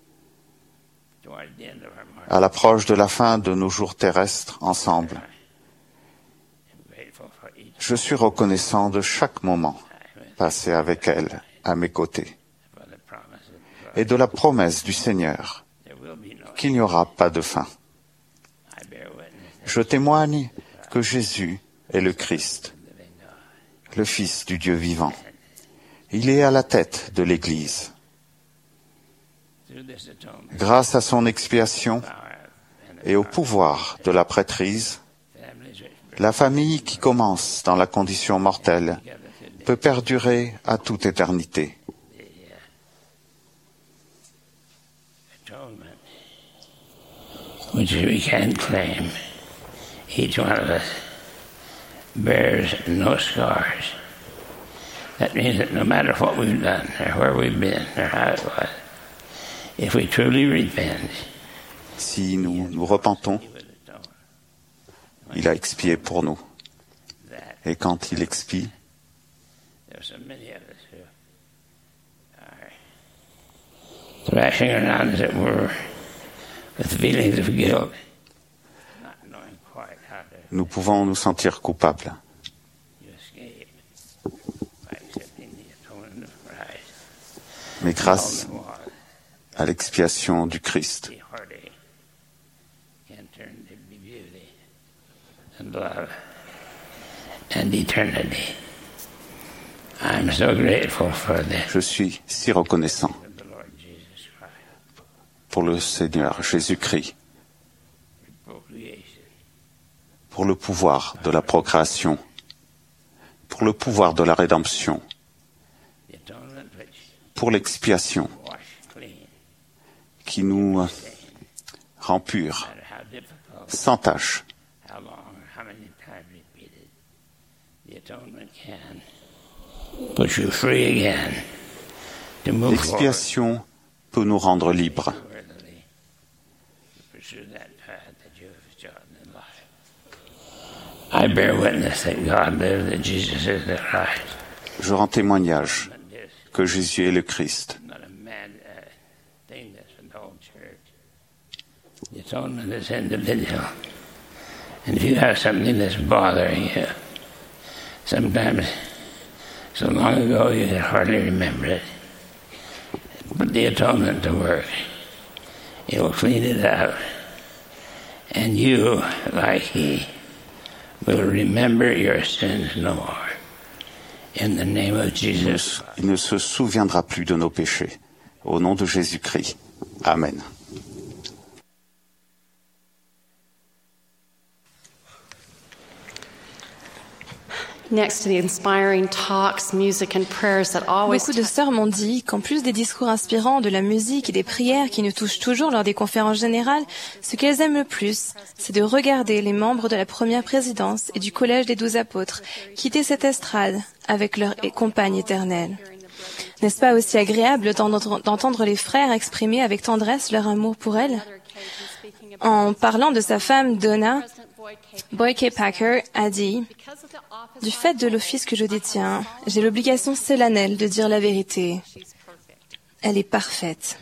À l'approche de la fin de nos jours terrestres ensemble, je suis reconnaissant de chaque moment passé avec elle à mes côtés et de la promesse du Seigneur qu'il n'y aura pas de fin. Je témoigne que Jésus est le Christ, le Fils du Dieu vivant. Il est à la tête de l'Église. Grâce à son expiation et au pouvoir de la prêtrise, la famille qui commence dans la condition mortelle peut perdurer à toute éternité. Which we can claim. Each one of us bears no scars. That means that no matter what we've done, or where we've been, or how it was, if we truly repent, si nous nous repentons, il a expié pour nous. Et quand il expie, thrashing around, as it were, with feelings of guilt, not knowing quite how to nous pouvons nous sentir coupables. escape by accepting the atonement of Christ. Mais grâce à l'expiation du Christ, The heartache can turn to beauty and love and eternity. I'm so grateful for the je suis si reconnaissant of the Lord Jesus Christ, pour le Seigneur Jésus-Christ, procreation, pour le pouvoir de la procréation, pour le pouvoir de la rédemption, the atonement which pour l'expiation washed clean, qui nous rend purs, no matter how difficult, sans tache. how long, how many times repeated. The atonement can put you free again to move forward L'expiation peut nous rendre libres worthily to pursue that path that you have chosen in life. I bear witness that God lives, that Jesus is the Christ. Je rends témoignage And this que Jésus est le Christ. is not a mad uh, thing that's for the whole church. The atonement is individual. And if you have something that's bothering you, sometimes so long ago you can hardly remember it, put the atonement to work. It will clean it out. And you, like He, will remember your sins no more. In the name of Jesus. Il ne se souviendra plus de nos péchés. Au nom de Jésus-Christ. Amen. Next to the inspiring talks, music and prayers that always Beaucoup de sœurs m'ont dit qu'en plus des discours inspirants, de la musique et des prières qui nous touchent toujours lors des conférences générales, ce qu'elles aiment le plus, c'est de regarder les membres de la première présidence et du collège des douze apôtres quitter cette estrade avec leur compagne éternelle. N'est-ce pas aussi agréable d'entendre, d'entendre les frères exprimer avec tendresse leur amour pour elle? En parlant de sa femme Donna, Boyd K. Packer a dit « Du fait de l'office que je détiens, j'ai l'obligation solennelle de dire la vérité. Elle est parfaite.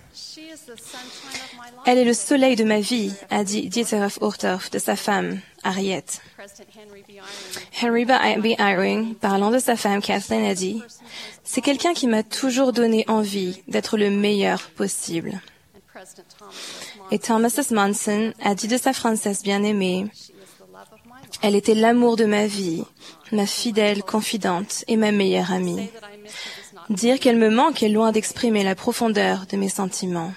Elle est le soleil de ma vie, a dit Dieter F. Uchtdorf de sa femme, Harriet. Henry B. Eyring, parlant de sa femme Kathleen, a dit « C'est quelqu'un qui m'a toujours donné envie d'être le meilleur possible. » Et Thomas S. Monson a dit de sa Frances bien-aimée Elle était l'amour de ma vie, ma fidèle confidente et ma meilleure amie. Dire qu'elle me manque est loin d'exprimer la profondeur de mes sentiments.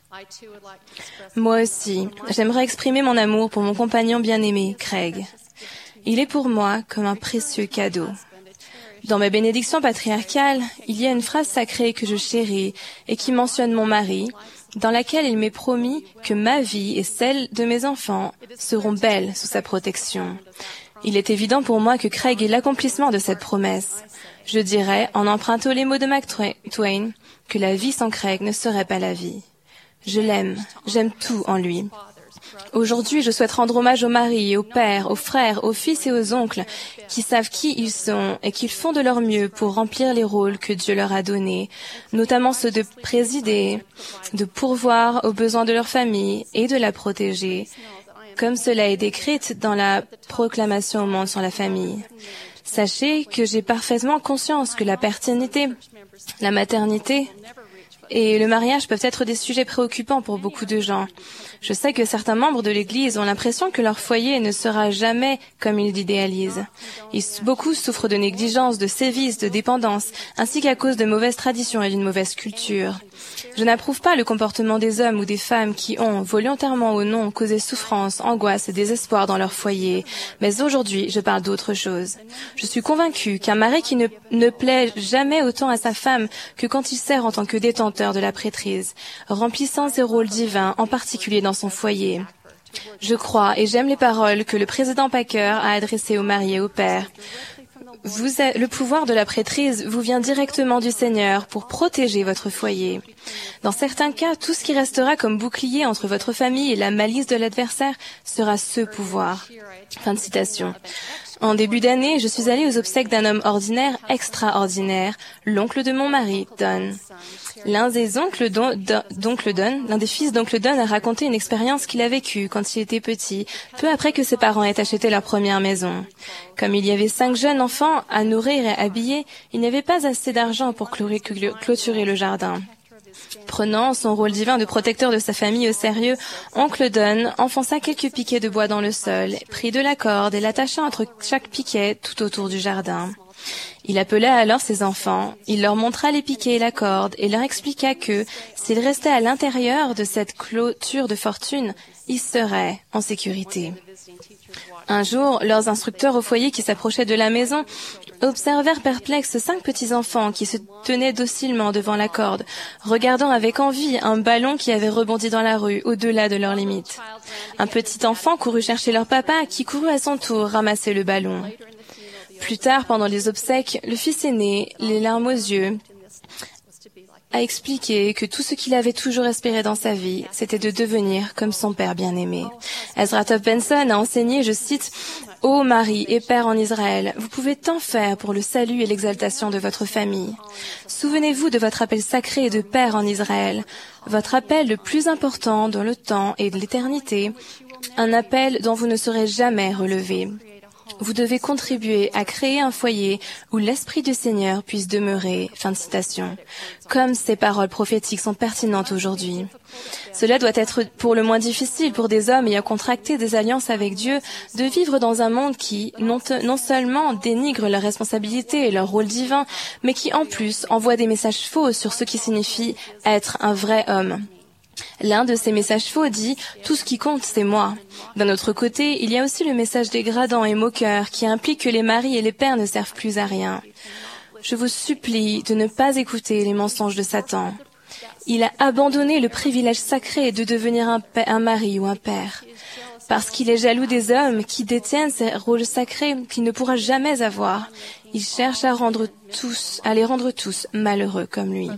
Moi aussi, j'aimerais exprimer mon amour pour mon compagnon bien-aimé, Craig. Il est pour moi comme un précieux cadeau. Dans ma bénédiction patriarcale, il y a une phrase sacrée que je chéris et qui mentionne mon mari, dans laquelle il m'est promis que ma vie et celle de mes enfants seront belles sous sa protection. Il est évident pour moi que Craig est l'accomplissement de cette promesse. Je dirais, en empruntant les mots de Mark Twain, que la vie sans Craig ne serait pas la vie. Je l'aime, j'aime tout en lui. Aujourd'hui, je souhaite rendre hommage aux maris, aux pères, aux frères, aux fils et aux oncles qui savent qui ils sont et qui font de leur mieux pour remplir les rôles que Dieu leur a donnés, notamment ceux de présider, de pourvoir aux besoins de leur famille et de la protéger, comme cela est décrit dans la proclamation au monde sur la famille. Sachez que j'ai parfaitement conscience que la paternité, la maternité et le mariage peuvent être des sujets préoccupants pour beaucoup de gens. Je sais que certains membres de l'Église ont l'impression que leur foyer ne sera jamais comme ils l'idéalisent. Beaucoup souffrent de négligence, de sévices, de dépendance, ainsi qu'à cause de mauvaises traditions et d'une mauvaise culture. Je n'approuve pas le comportement des hommes ou des femmes qui ont, volontairement ou non, causé souffrance, angoisse et désespoir dans leur foyer. Mais aujourd'hui, je parle d'autre chose. Je suis convaincue qu'un mari qui ne, ne plaît jamais autant à sa femme que quand il sert en tant que détenteur de la prêtrise, remplissant ses rôles divins, en particulier dans son foyer. Je crois et j'aime les paroles que le président Packer a adressées aux maris et aux pères. Vous êtes, le pouvoir de la prêtrise vous vient directement du Seigneur pour protéger votre foyer. Dans certains cas, tout ce qui restera comme bouclier entre votre famille et la malice de l'adversaire sera ce pouvoir. Fin de citation. En début d'année, je suis allée aux obsèques d'un homme ordinaire extraordinaire, l'oncle de mon mari, Don. L'un des oncles d'oncle Don, l'un des fils d'oncle Don a raconté une expérience qu'il a vécue quand il était petit, peu après que ses parents aient acheté leur première maison. Comme il y avait cinq jeunes enfants à nourrir et habiller, il n'y avait pas assez d'argent pour clôturer le jardin. Prenant son rôle divin de protecteur de sa famille au sérieux, oncle Don enfonça quelques piquets de bois dans le sol, prit de la corde et l'attacha entre chaque piquet tout autour du jardin. Il appela alors ses enfants, il leur montra les piquets et la corde et leur expliqua que, s'ils restaient à l'intérieur de cette clôture de fortune, ils seraient en sécurité. Un jour, leurs instructeurs au foyer qui s'approchaient de la maison observèrent perplexes cinq petits-enfants qui se tenaient docilement devant la corde, regardant avec envie un ballon qui avait rebondi dans la rue, au-delà de leurs limites. Un petit enfant courut chercher leur papa, qui courut à son tour ramasser le ballon. Plus tard, pendant les obsèques, le fils aîné, les larmes aux yeux, a expliqué que tout ce qu'il avait toujours espéré dans sa vie, c'était de devenir comme son père bien-aimé. Ezra Taft Benson a enseigné, je cite, « Ô mari et père en Israël, vous pouvez tant faire pour le salut et l'exaltation de votre famille. Souvenez-vous de votre appel sacré de père en Israël, votre appel le plus important dans le temps et de l'éternité, un appel dont vous ne serez jamais relevé. Vous devez contribuer à créer un foyer où l'Esprit du Seigneur puisse demeurer. » Fin de citation. Comme ces paroles prophétiques sont pertinentes aujourd'hui. Cela doit être pour le moins difficile pour des hommes ayant contracté des alliances avec Dieu de vivre dans un monde qui, non, non seulement dénigre leurs responsabilités et leur rôle divin, mais qui en plus envoie des messages faux sur ce qui signifie être un vrai homme. L'un de ces messages faux dit « Tout ce qui compte, c'est moi ». D'un autre côté, il y a aussi le message dégradant et moqueur qui implique que les maris et les pères ne servent plus à rien. Je vous supplie de ne pas écouter les mensonges de Satan. Il a abandonné le privilège sacré de devenir un, un mari ou un père. Parce qu'il est jaloux des hommes qui détiennent ces rôles sacrés qu'il ne pourra jamais avoir. Il cherche à rendre tous, à les rendre tous malheureux comme lui.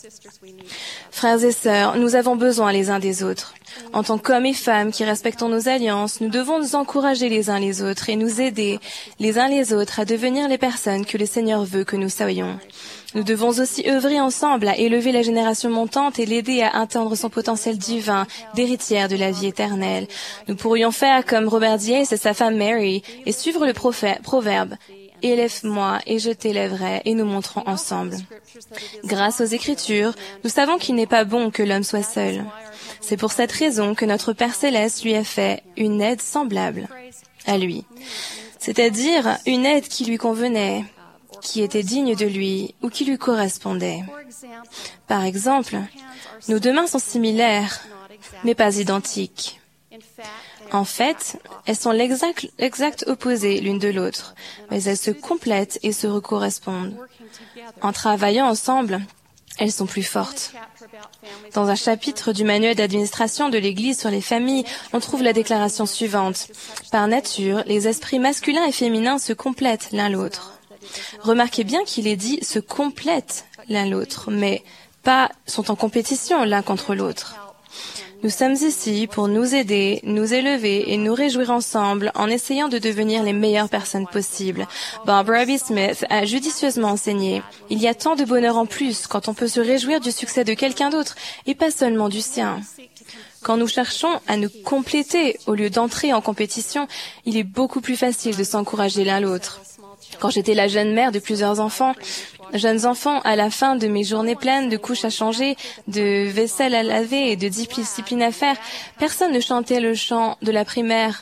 Frères et sœurs, nous avons besoin les uns des autres. En tant qu'hommes et femmes qui respectons nos alliances, nous devons nous encourager les uns les autres et nous aider les uns les autres à devenir les personnes que le Seigneur veut que nous soyons. Nous devons aussi œuvrer ensemble à élever la génération montante et l'aider à atteindre son potentiel divin d'héritière de la vie éternelle. Nous pourrions faire comme Robert Diaz et sa femme Mary et suivre le proverbe élève-moi et je t'élèverai et nous monterons ensemble. Grâce aux Écritures, nous savons qu'il n'est pas bon que l'homme soit seul. C'est pour cette raison que notre Père Céleste lui a fait une aide semblable à lui, c'est-à-dire une aide qui lui convenait, qui était digne de lui ou qui lui correspondait. Par exemple, nos deux mains sont similaires, mais pas identiques. En fait, elles sont l'exact, l'exact opposé l'une de l'autre, mais elles se complètent et se correspondent. En travaillant ensemble, elles sont plus fortes. Dans un chapitre du manuel d'administration de l'Église sur les familles, on trouve la déclaration suivante. Par nature, les esprits masculins et féminins se complètent l'un l'autre. Remarquez bien qu'il est dit se complètent l'un l'autre, mais pas sont en compétition l'un contre l'autre. Nous sommes ici pour nous aider, nous élever et nous réjouir ensemble en essayant de devenir les meilleures personnes possibles. Barbara B. Smith a judicieusement enseigné. Il y a tant de bonheur en plus quand on peut se réjouir du succès de quelqu'un d'autre et pas seulement du sien. Quand nous cherchons à nous compléter au lieu d'entrer en compétition, il est beaucoup plus facile de s'encourager l'un l'autre. Quand j'étais la jeune mère de plusieurs enfants, jeunes enfants, à la fin de mes journées pleines de couches à changer, de vaisselle à laver et de discipline à faire, personne ne chantait le chant de la primaire,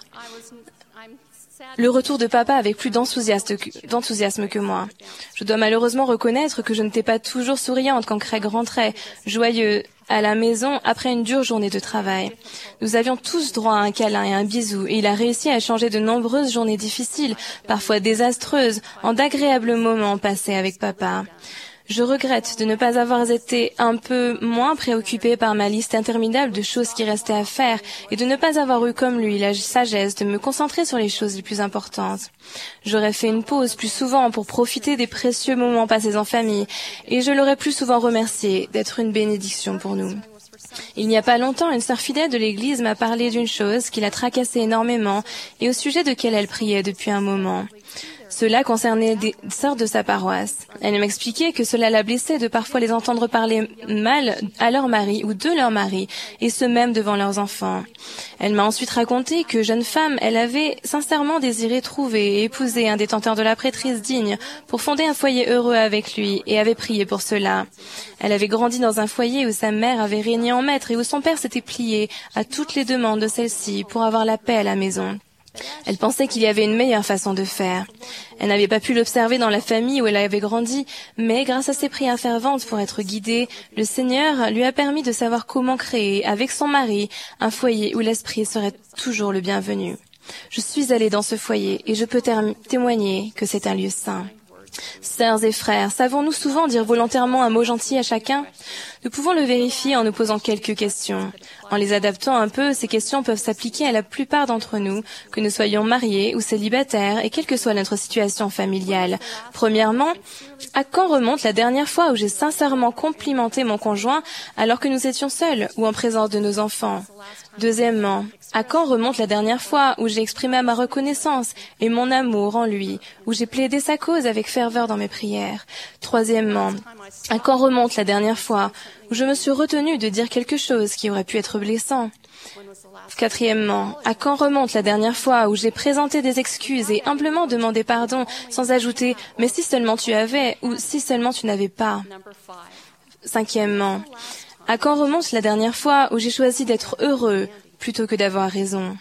le retour de papa avec plus d'enthousiasme que moi. Je dois malheureusement reconnaître que je n'étais pas toujours souriante quand Craig rentrait, joyeux, à la maison après une dure journée de travail. Nous avions tous droit à un câlin et un bisou et il a réussi à changer de nombreuses journées difficiles, parfois désastreuses, en d'agréables moments passés avec papa. Je regrette de ne pas avoir été un peu moins préoccupée par ma liste interminable de choses qui restaient à faire et de ne pas avoir eu comme lui la sagesse de me concentrer sur les choses les plus importantes. J'aurais fait une pause plus souvent pour profiter des précieux moments passés en famille et je l'aurais plus souvent remercié d'être une bénédiction pour nous. Il n'y a pas longtemps, une sœur fidèle de l'Église m'a parlé d'une chose qui la tracassait énormément et au sujet de laquelle elle priait depuis un moment. Cela concernait des sœurs de sa paroisse. Elle m'expliquait que cela la blessait de parfois les entendre parler mal à leur mari ou de leur mari, et ce même devant leurs enfants. Elle m'a ensuite raconté que, jeune femme, elle avait sincèrement désiré trouver et épouser un détenteur de la prêtrise digne pour fonder un foyer heureux avec lui, et avait prié pour cela. Elle avait grandi dans un foyer où sa mère avait régné en maître et où son père s'était plié à toutes les demandes de celle-ci pour avoir la paix à la maison. Elle pensait qu'il y avait une meilleure façon de faire. Elle n'avait pas pu l'observer dans la famille où elle avait grandi, mais grâce à ses prières ferventes pour être guidée, le Seigneur lui a permis de savoir comment créer, avec son mari, un foyer où l'esprit serait toujours le bienvenu. Je suis allée dans ce foyer et je peux témoigner que c'est un lieu saint. Sœurs et frères, savons-nous souvent dire volontairement un mot gentil à chacun? Nous pouvons le vérifier en nous posant quelques questions. En les adaptant un peu, ces questions peuvent s'appliquer à la plupart d'entre nous, que nous soyons mariés ou célibataires, et quelle que soit notre situation familiale. Premièrement, à quand remonte la dernière fois où j'ai sincèrement complimenté mon conjoint alors que nous étions seuls ou en présence de nos enfants? Deuxièmement, à quand remonte la dernière fois où j'ai exprimé ma reconnaissance et mon amour en lui, où j'ai plaidé sa cause avec ferveur dans mes prières? Troisièmement, à quand remonte la dernière fois où je me suis retenue de dire quelque chose qui aurait pu être blessant? Quatrièmement, à quand remonte la dernière fois où j'ai présenté des excuses et humblement demandé pardon sans ajouter « mais si seulement tu avais » ou « si seulement tu n'avais pas ». Cinquièmement, à quand remonte la dernière fois où j'ai choisi d'être heureux plutôt que d'avoir raison?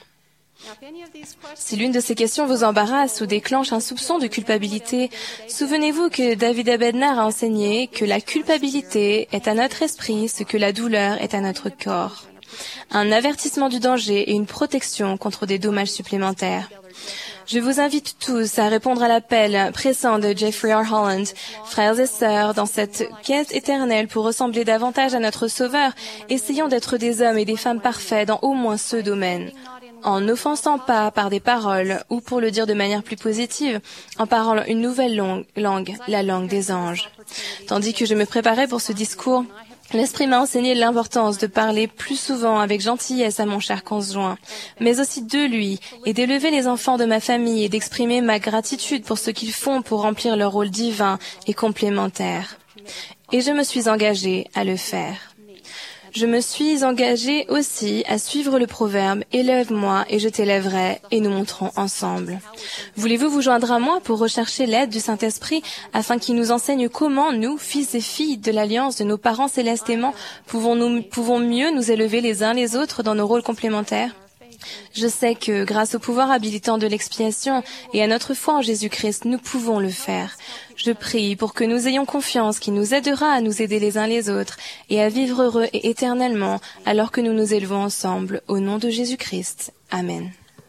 Si l'une de ces questions vous embarrasse ou déclenche un soupçon de culpabilité, souvenez-vous que David Abednar a enseigné que la culpabilité est à notre esprit ce que la douleur est à notre corps. Un avertissement du danger et une protection contre des dommages supplémentaires. Je vous invite tous à répondre à l'appel pressant de Jeffrey R. Holland. Frères et sœurs, dans cette quête éternelle pour ressembler davantage à notre Sauveur, essayons d'être des hommes et des femmes parfaits dans au moins ce domaine. En n'offensant pas par des paroles, ou pour le dire de manière plus positive, en parlant une nouvelle langue, la langue des anges. Tandis que je me préparais pour ce discours, l'Esprit m'a enseigné l'importance de parler plus souvent avec gentillesse à mon cher conjoint, mais aussi de lui, et d'élever les enfants de ma famille et d'exprimer ma gratitude pour ce qu'ils font pour remplir leur rôle divin et complémentaire. Et je me suis engagée à le faire. Je me suis engagé aussi à suivre le proverbe « Élève-moi et je t'élèverai » et nous monterons ensemble. Voulez-vous vous joindre à moi pour rechercher l'aide du Saint-Esprit afin qu'il nous enseigne comment nous, fils et filles de l'alliance de nos parents célestes aimants, pouvons, nous, pouvons mieux nous élever les uns les autres dans nos rôles complémentaires? Je sais que, grâce au pouvoir habilitant de l'expiation et à notre foi en Jésus-Christ, nous pouvons le faire. Je prie pour que nous ayons confiance qu'il nous aidera à nous aider les uns les autres et à vivre heureux et éternellement alors que nous nous élevons ensemble. Au nom de Jésus-Christ. Amen.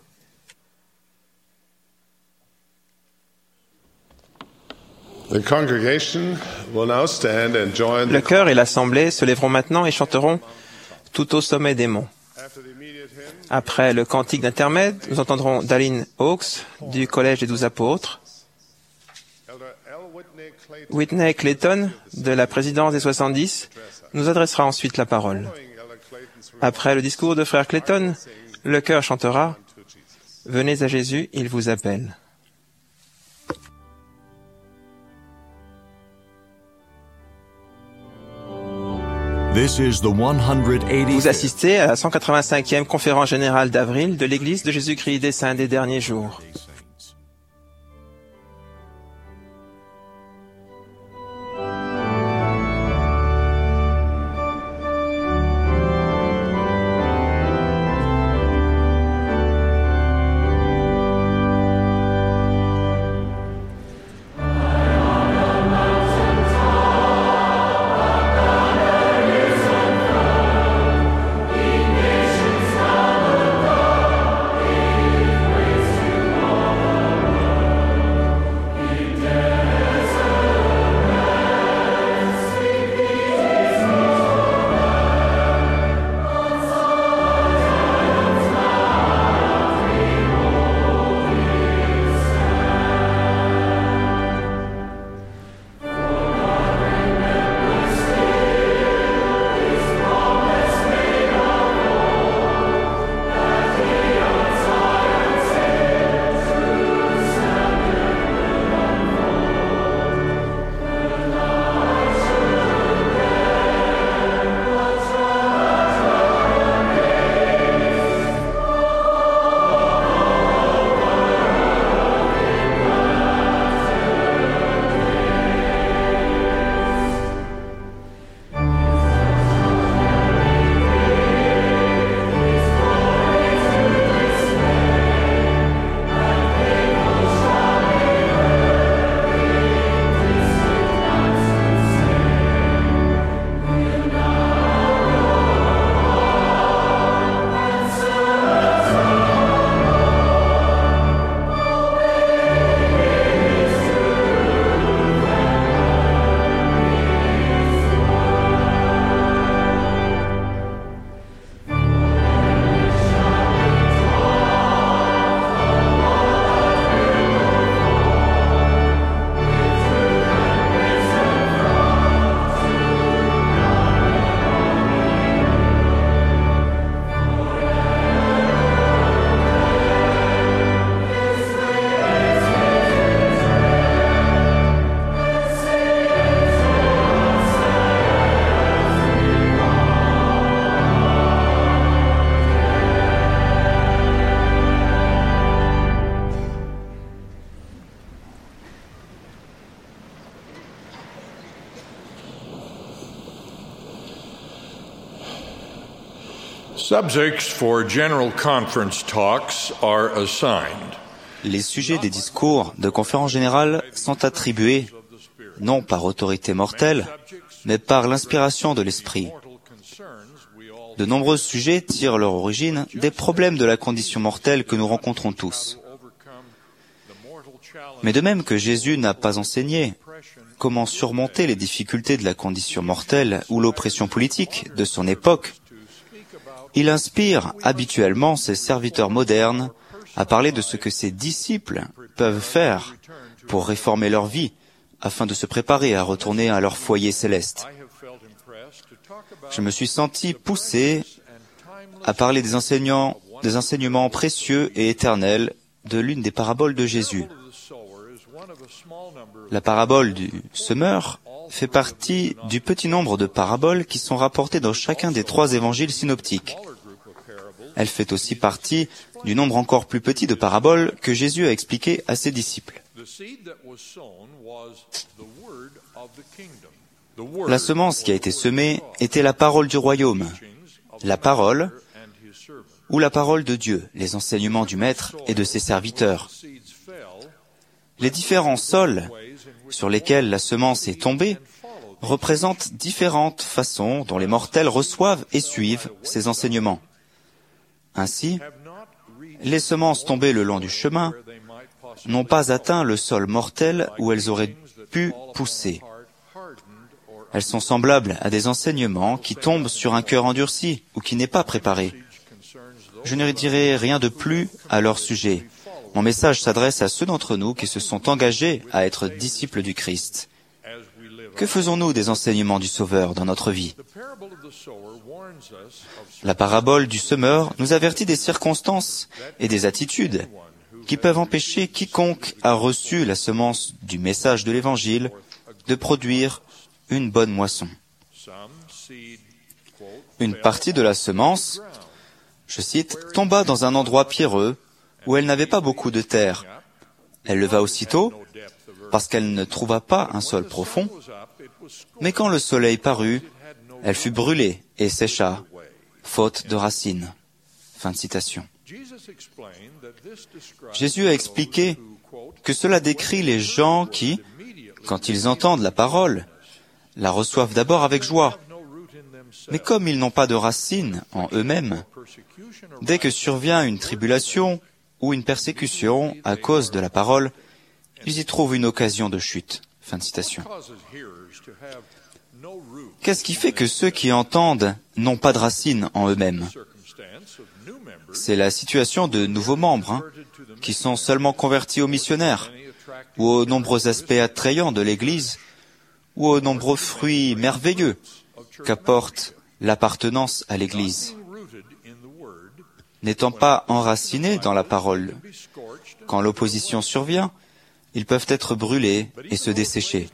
The congregation will now stand and join Le chœur et l'assemblée se lèveront maintenant et chanteront « Tout au sommet des monts ». Après le cantique d'intermède, nous entendrons Darlene Hawkes du Collège des Douze Apôtres, Whitney Clayton de la présidence des soixante-dix nous adressera ensuite la parole. Après le discours de frère Clayton, le chœur chantera « Venez à Jésus, il vous appelle ». This is the one hundred eighty. Vous assistez à la cent quatre-vingt-cinquième conférence générale d'avril de l'Église de Jésus-Christ des Saints des Derniers Jours. Subjects for general conference talks are assigned. Les sujets des discours de conférence générale sont attribués non par autorité mortelle, mais par l'inspiration de l'Esprit. De nombreux sujets tirent leur origine des problèmes de la condition mortelle que nous rencontrons tous. Mais de même que Jésus n'a pas enseigné comment surmonter les difficultés de la condition mortelle ou l'oppression politique de son époque, il inspire habituellement ses serviteurs modernes à parler de ce que ses disciples peuvent faire pour réformer leur vie afin de se préparer à retourner à leur foyer céleste. Je me suis senti poussé à parler des enseignements, des enseignements précieux et éternels de l'une des paraboles de Jésus. La parabole du semeur fait partie du petit nombre de paraboles qui sont rapportées dans chacun des trois évangiles synoptiques. Elle fait aussi partie du nombre encore plus petit de paraboles que Jésus a expliquées à ses disciples. La semence qui a été semée était la parole du royaume, la parole ou la parole de Dieu, les enseignements du Maître et de ses serviteurs. Les différents sols sur lesquels la semence est tombée représentent différentes façons dont les mortels reçoivent et suivent ces enseignements. Ainsi, les semences tombées le long du chemin n'ont pas atteint le sol mortel où elles auraient pu pousser. Elles sont semblables à des enseignements qui tombent sur un cœur endurci ou qui n'est pas préparé. Je ne dirai rien de plus à leur sujet. Mon message s'adresse à ceux d'entre nous qui se sont engagés à être disciples du Christ. Que faisons-nous des enseignements du Sauveur dans notre vie? La parabole du semeur nous avertit des circonstances et des attitudes qui peuvent empêcher quiconque a reçu la semence du message de l'Évangile de produire une bonne moisson. Une partie de la semence, je cite, tomba dans un endroit pierreux où elle n'avait pas beaucoup de terre. Elle leva aussitôt, parce qu'elle ne trouva pas un sol profond, mais quand le soleil parut, elle fut brûlée et sécha, faute de racines. Fin de citation. Jésus a expliqué que cela décrit les gens qui, quand ils entendent la parole, la reçoivent d'abord avec joie. Mais comme ils n'ont pas de racines en eux-mêmes, dès que survient une tribulation ou une persécution à cause de la parole, ils y trouvent une occasion de chute. Fin de citation. Qu'est-ce qui fait que ceux qui entendent n'ont pas de racines en eux-mêmes? C'est la situation de nouveaux membres, hein, qui sont seulement convertis aux missionnaires, ou aux nombreux aspects attrayants de l'Église, ou aux nombreux fruits merveilleux qu'apporte l'appartenance à l'Église. N'étant pas enracinés dans la parole, quand l'opposition survient, ils peuvent être brûlés et se dessécher.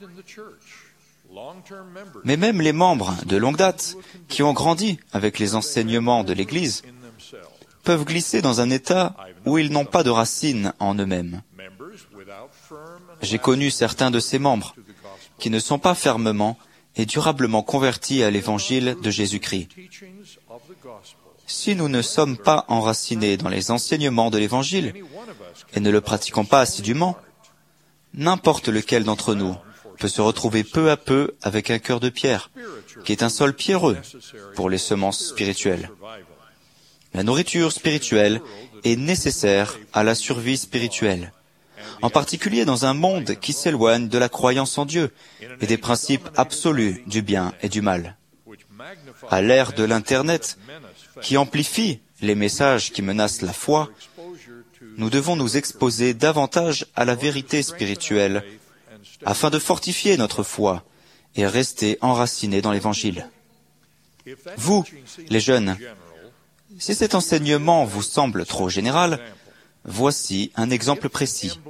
Mais même les membres de longue date, qui ont grandi avec les enseignements de l'Église, peuvent glisser dans un état où ils n'ont pas de racines en eux-mêmes. J'ai connu certains de ces membres qui ne sont pas fermement et durablement convertis à l'Évangile de Jésus-Christ. Si nous ne sommes pas enracinés dans les enseignements de l'Évangile et ne le pratiquons pas assidûment, n'importe lequel d'entre nous peut se retrouver peu à peu avec un cœur de pierre, qui est un sol pierreux pour les semences spirituelles. La nourriture spirituelle est nécessaire à la survie spirituelle, en particulier dans un monde qui s'éloigne de la croyance en Dieu et des principes absolus du bien et du mal. À l'ère de l'Internet, qui amplifie les messages qui menacent la foi, nous devons nous exposer davantage à la vérité spirituelle afin de fortifier notre foi et rester enracinés dans l'Évangile. Vous, les jeunes, si cet enseignement vous semble trop général, voici un exemple précis.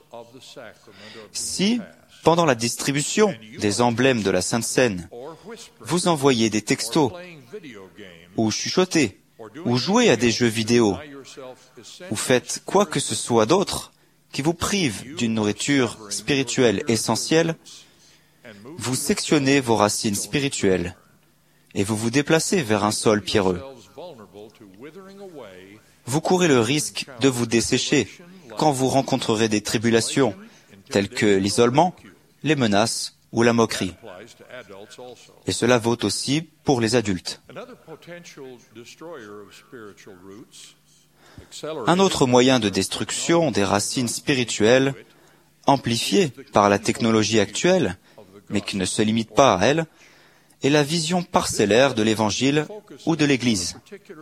Si, pendant la distribution des emblèmes de la Sainte Seine, vous envoyez des textos, ou chuchotez, ou jouez à des jeux vidéo, ou faites quoi que ce soit d'autre qui vous prive d'une nourriture spirituelle essentielle, vous sectionnez vos racines spirituelles et vous vous déplacez vers un sol pierreux. Vous courez le risque de vous dessécher quand vous rencontrerez des tribulations telles que l'isolement, les menaces ou la moquerie. Et cela vaut aussi pour les adultes. Un autre moyen de destruction des racines spirituelles, amplifié par la technologie actuelle, mais qui ne se limite pas à elle, est la vision parcellaire de l'Évangile ou de l'Église.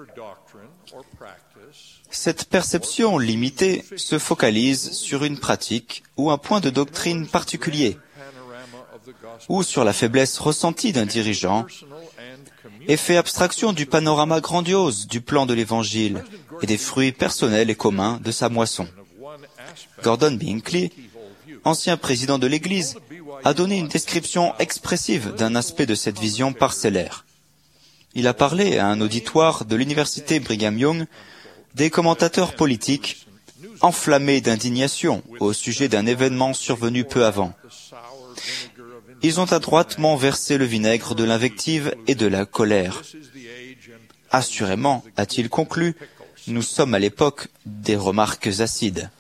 Cette perception limitée se focalise sur une pratique ou un point de doctrine particulier, ou sur la faiblesse ressentie d'un dirigeant, et fait abstraction du panorama grandiose du plan de l'Évangile et des fruits personnels et communs de sa moisson. Gordon Binckley ancien président de l'Église, a donné une description expressive d'un aspect de cette vision parcellaire. Il a parlé à un auditoire de l'université Brigham Young des commentateurs politiques enflammés d'indignation au sujet d'un événement survenu peu avant. Ils ont adroitement versé le vinaigre de l'invective et de la colère. Assurément, a-t-il conclu, nous sommes à l'époque des remarques acides.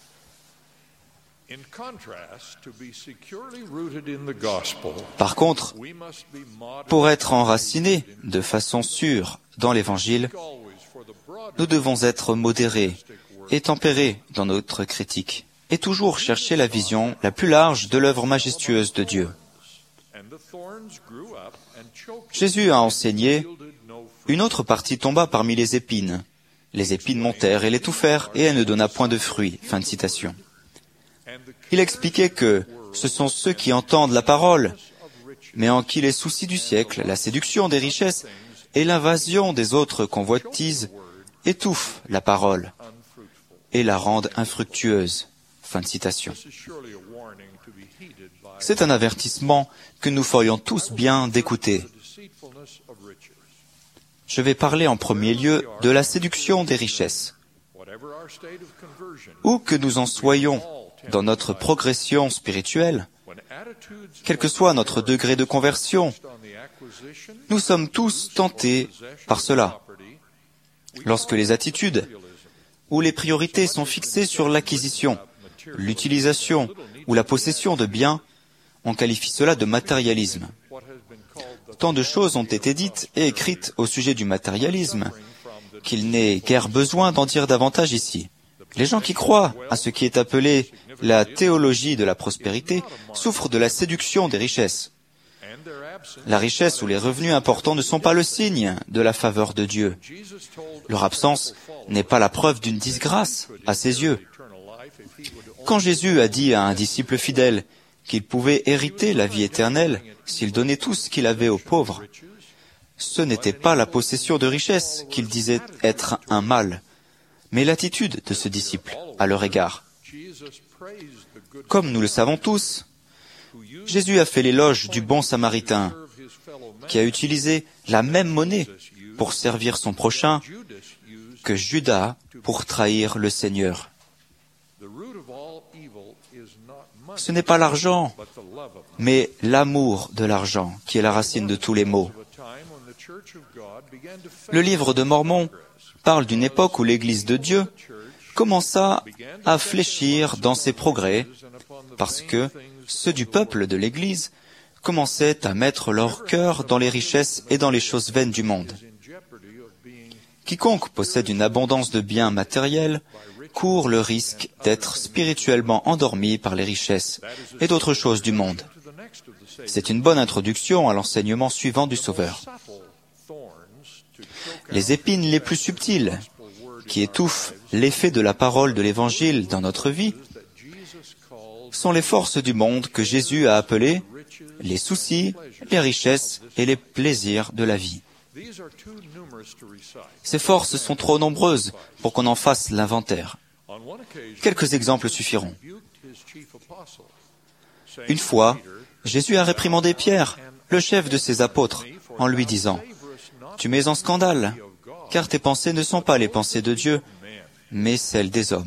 Par contre, pour être enracinés de façon sûre dans l'Évangile, nous devons être modérés et tempérés dans notre critique, et toujours chercher la vision la plus large de l'œuvre majestueuse de Dieu. Jésus a enseigné, une autre partie tomba parmi les épines. Les épines montèrent et l'étouffèrent, et elle ne donna point de fruits. Fin de citation. Il expliquait que ce sont ceux qui entendent la parole, mais en qui les soucis du siècle, la séduction des richesses et l'invasion des autres convoitises étouffent la parole et la rendent infructueuse. Fin de citation. C'est un avertissement que nous ferions tous bien d'écouter. Je vais parler en premier lieu de la séduction des richesses. Où que nous en soyons dans notre progression spirituelle, quel que soit notre degré de conversion, nous sommes tous tentés par cela. Lorsque les attitudes ou les priorités sont fixées sur l'acquisition, l'utilisation ou la possession de biens, on qualifie cela de matérialisme. Tant de choses ont été dites et écrites au sujet du matérialisme qu'il n'est guère besoin d'en dire davantage ici. Les gens qui croient à ce qui est appelé la théologie de la prospérité souffrent de la séduction des richesses. La richesse ou les revenus importants ne sont pas le signe de la faveur de Dieu. Leur absence n'est pas la preuve d'une disgrâce à ses yeux. Quand Jésus a dit à un disciple fidèle qu'il pouvait hériter la vie éternelle s'il donnait tout ce qu'il avait aux pauvres, ce n'était pas la possession de richesses qu'il disait être un mal, mais l'attitude de ce disciple à leur égard. Comme nous le savons tous, Jésus a fait l'éloge du bon Samaritain, qui a utilisé la même monnaie pour servir son prochain que Judas pour trahir le Seigneur. Ce n'est pas l'argent, mais l'amour de l'argent qui est la racine de tous les maux. Le livre de Mormon parle d'une époque où l'Église de Dieu commença à fléchir dans ses progrès parce que ceux du peuple de l'Église commençaient à mettre leur cœur dans les richesses et dans les choses vaines du monde. Quiconque possède une abondance de biens matériels court le risque d'être spirituellement endormi par les richesses et d'autres choses du monde. C'est une bonne introduction à l'enseignement suivant du Sauveur. Les épines les plus subtiles, qui étouffent l'effet de la parole de l'Évangile dans notre vie, sont les forces du monde que Jésus a appelées les soucis, les richesses et les plaisirs de la vie. Ces forces sont trop nombreuses pour qu'on en fasse l'inventaire. Quelques exemples suffiront. Une fois, Jésus a réprimandé Pierre, le chef de ses apôtres, en lui disant « Tu mets en scandale, car tes pensées ne sont pas les pensées de Dieu, mais celles des hommes. »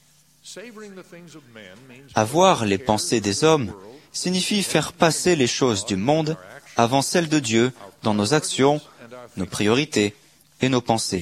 Avoir les pensées des hommes signifie faire passer les choses du monde avant celles de Dieu dans nos actions, nos priorités et nos pensées.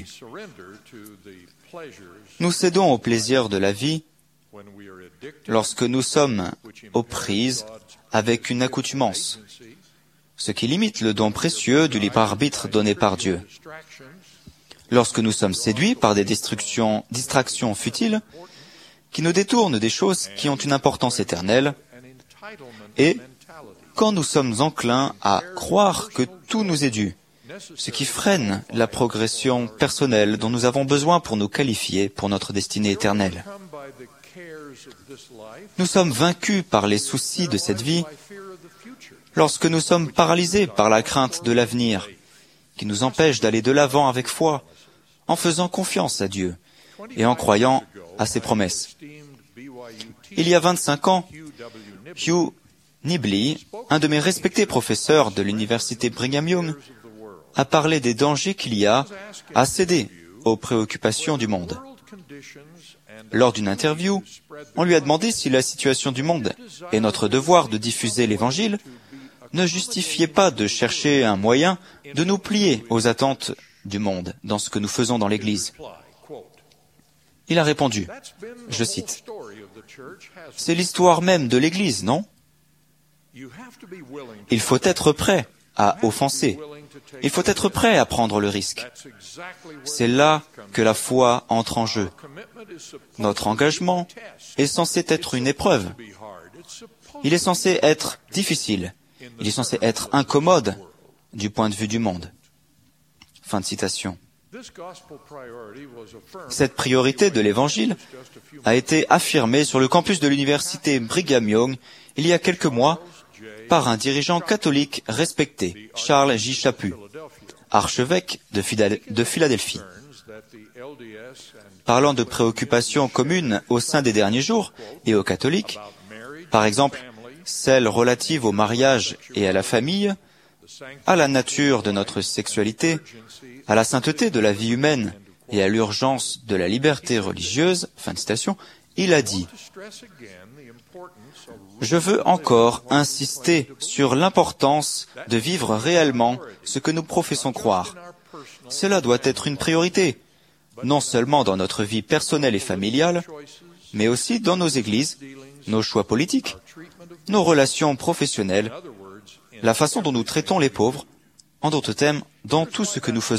Nous cédons au plaisir de la vie lorsque nous sommes aux prises avec une accoutumance, ce qui limite le don précieux du libre arbitre donné par Dieu. Lorsque nous sommes séduits par des distractions, distractions futiles qui nous détournent des choses qui ont une importance éternelle, et quand nous sommes enclins à croire que tout nous est dû, ce qui freine la progression personnelle dont nous avons besoin pour nous qualifier pour notre destinée éternelle. Nous sommes vaincus par les soucis de cette vie lorsque nous sommes paralysés par la crainte de l'avenir, qui nous empêche d'aller de l'avant avec foi, en faisant confiance à Dieu et en croyant à ses promesses. Il y a vingt-cinq ans, Hugh Nibley, un de mes respectés professeurs de l'université Brigham Young, a parlé des dangers qu'il y a à céder aux préoccupations du monde. Lors d'une interview, on lui a demandé si la situation du monde et notre devoir de diffuser l'Évangile ne justifiait pas de chercher un moyen de nous plier aux attentes du monde dans ce que nous faisons dans l'Église. Il a répondu, je cite, « C'est l'histoire même de l'Église, non ? Il faut être prêt à offenser. Il faut être prêt à prendre le risque. C'est là que la foi entre en jeu. Notre engagement est censé être une épreuve. Il est censé être difficile. Il est censé être incommode du point de vue du monde. » Fin de citation. Cette priorité de l'Évangile a été affirmée sur le campus de l'université Brigham Young il y a quelques mois par un dirigeant catholique respecté, Charles J. Chaput, archevêque de, Fidal- de Philadelphie. Parlant de préoccupations communes au sein des derniers jours et aux catholiques, par exemple celles relatives au mariage et à la famille, à la nature de notre sexualité, à la sainteté de la vie humaine et à l'urgence de la liberté religieuse, fin de citation, il a dit « Je veux encore insister sur l'importance de vivre réellement ce que nous professons croire. Cela doit être une priorité, non seulement dans notre vie personnelle et familiale, mais aussi dans nos églises, nos choix politiques, nos relations professionnelles, la façon dont nous traitons les pauvres, en d'autres termes, dans tout ce que nous faisons. »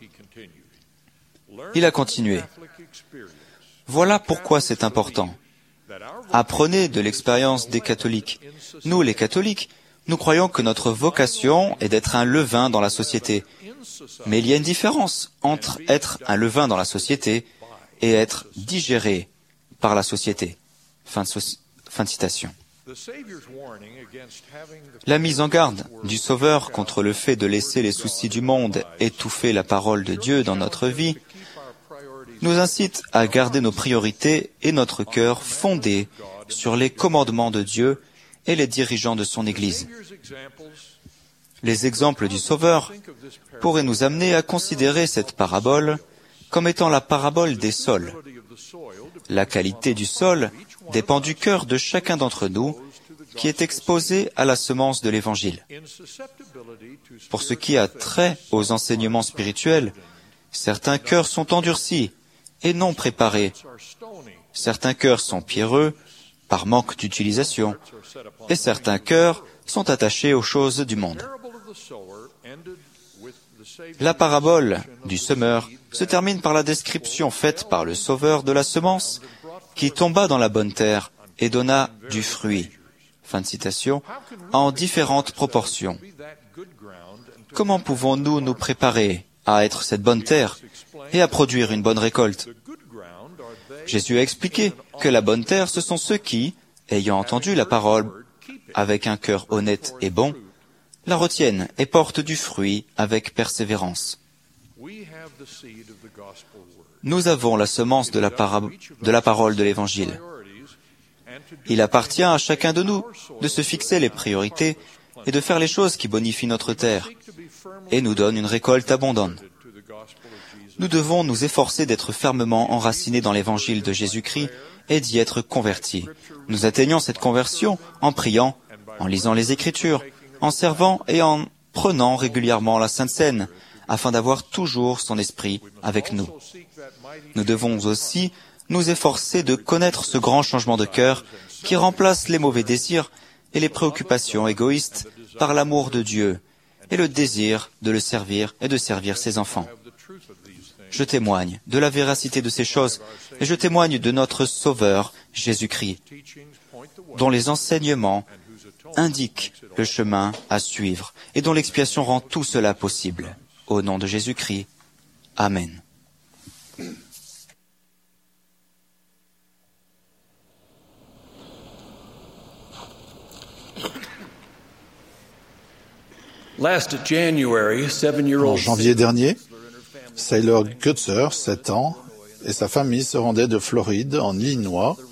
Il a continué. « Voilà pourquoi c'est important. Apprenez de l'expérience des catholiques. Nous, les catholiques, nous croyons que notre vocation est d'être un levain dans la société. Mais il y a une différence entre être un levain dans la société et être digéré par la société. » Fin de, so- fin de citation. La mise en garde du Sauveur contre le fait de laisser les soucis du monde étouffer la parole de Dieu dans notre vie nous incite à garder nos priorités et notre cœur fondés sur les commandements de Dieu et les dirigeants de son Église. Les exemples du Sauveur pourraient nous amener à considérer cette parabole comme étant la parabole des sols. La qualité du sol dépend du cœur de chacun d'entre nous qui est exposé à la semence de l'Évangile. Pour ce qui a trait aux enseignements spirituels, certains cœurs sont endurcis et non préparés. Certains cœurs sont pierreux par manque d'utilisation et certains cœurs sont attachés aux choses du monde. La parabole du semeur se termine par la description faite par le Sauveur de la semence qui tomba dans la bonne terre et donna du fruit. Fin de citation, en différentes proportions. Comment pouvons-nous nous préparer à être cette bonne terre et à produire une bonne récolte? Jésus a expliqué que la bonne terre, ce sont ceux qui, ayant entendu la parole avec un cœur honnête et bon, la retiennent et portent du fruit avec persévérance. Nous avons la semence de la, para- de la parole de l'Évangile. Il appartient à chacun de nous de se fixer les priorités et de faire les choses qui bonifient notre terre et nous donnent une récolte abondante. Nous devons nous efforcer d'être fermement enracinés dans l'Évangile de Jésus-Christ et d'y être convertis. Nous atteignons cette conversion en priant, en lisant les Écritures, en servant et en prenant régulièrement la Sainte Seine, afin d'avoir toujours son esprit avec nous. Nous devons aussi nous efforcer de connaître ce grand changement de cœur qui remplace les mauvais désirs et les préoccupations égoïstes par l'amour de Dieu et le désir de le servir et de servir ses enfants. Je témoigne de la véracité de ces choses et je témoigne de notre Sauveur, Jésus-Christ, dont les enseignements indiquent le chemin à suivre et dont l'expiation rend tout cela possible. Au nom de Jésus-Christ. Amen. En janvier dernier, Saylor Gutzer, sept ans, et sa famille se rendaient de Floride en Illinois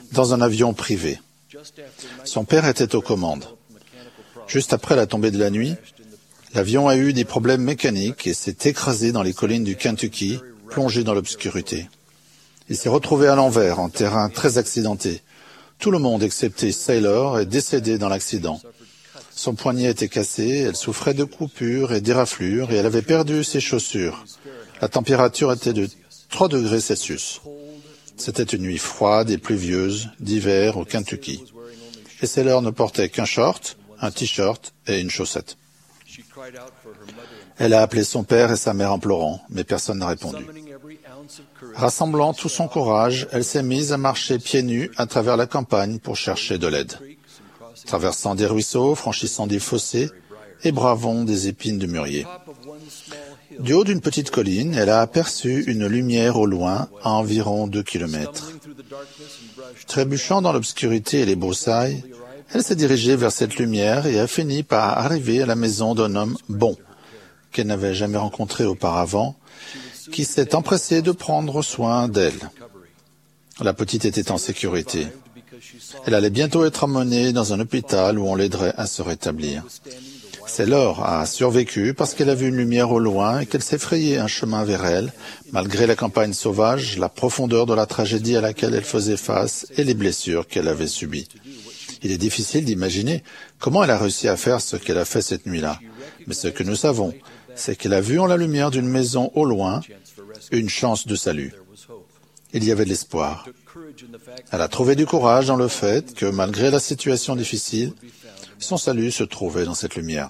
dans un avion privé. Son père était aux commandes. Juste après la tombée de la nuit, l'avion a eu des problèmes mécaniques et s'est écrasé dans les collines du Kentucky, plongé dans l'obscurité. Il s'est retrouvé à l'envers, en terrain très accidenté. Tout le monde, excepté Sailor, est décédé dans l'accident. Son poignet était cassé, elle souffrait de coupures et d'éraflures et elle avait perdu ses chaussures. La température était de trois degrés Celsius. C'était une nuit froide et pluvieuse d'hiver au Kentucky. Et Sailor ne portait qu'un short, un t-shirt et une chaussette. Elle a appelé son père et sa mère en pleurant, mais personne n'a répondu. Rassemblant tout son courage, elle s'est mise à marcher pieds nus à travers la campagne pour chercher de l'aide. Traversant des ruisseaux, franchissant des fossés et bravant des épines de mûrier. Du haut d'une petite colline, elle a aperçu une lumière au loin, à environ deux kilomètres. Trébuchant dans l'obscurité et les broussailles, elle s'est dirigée vers cette lumière et a fini par arriver à la maison d'un homme bon, qu'elle n'avait jamais rencontré auparavant, qui s'est empressé de prendre soin d'elle. La petite était en sécurité. Elle allait bientôt être emmenée dans un hôpital où on l'aiderait à se rétablir. Sailor a survécu parce qu'elle a vu une lumière au loin et qu'elle s'est frayé un chemin vers elle, malgré la campagne sauvage, la profondeur de la tragédie à laquelle elle faisait face et les blessures qu'elle avait subies. Il est difficile d'imaginer comment elle a réussi à faire ce qu'elle a fait cette nuit-là. Mais ce que nous savons, c'est qu'elle a vu en la lumière d'une maison au loin une chance de salut. Il y avait de l'espoir. Elle a trouvé du courage dans le fait que, malgré la situation difficile, son salut se trouvait dans cette lumière.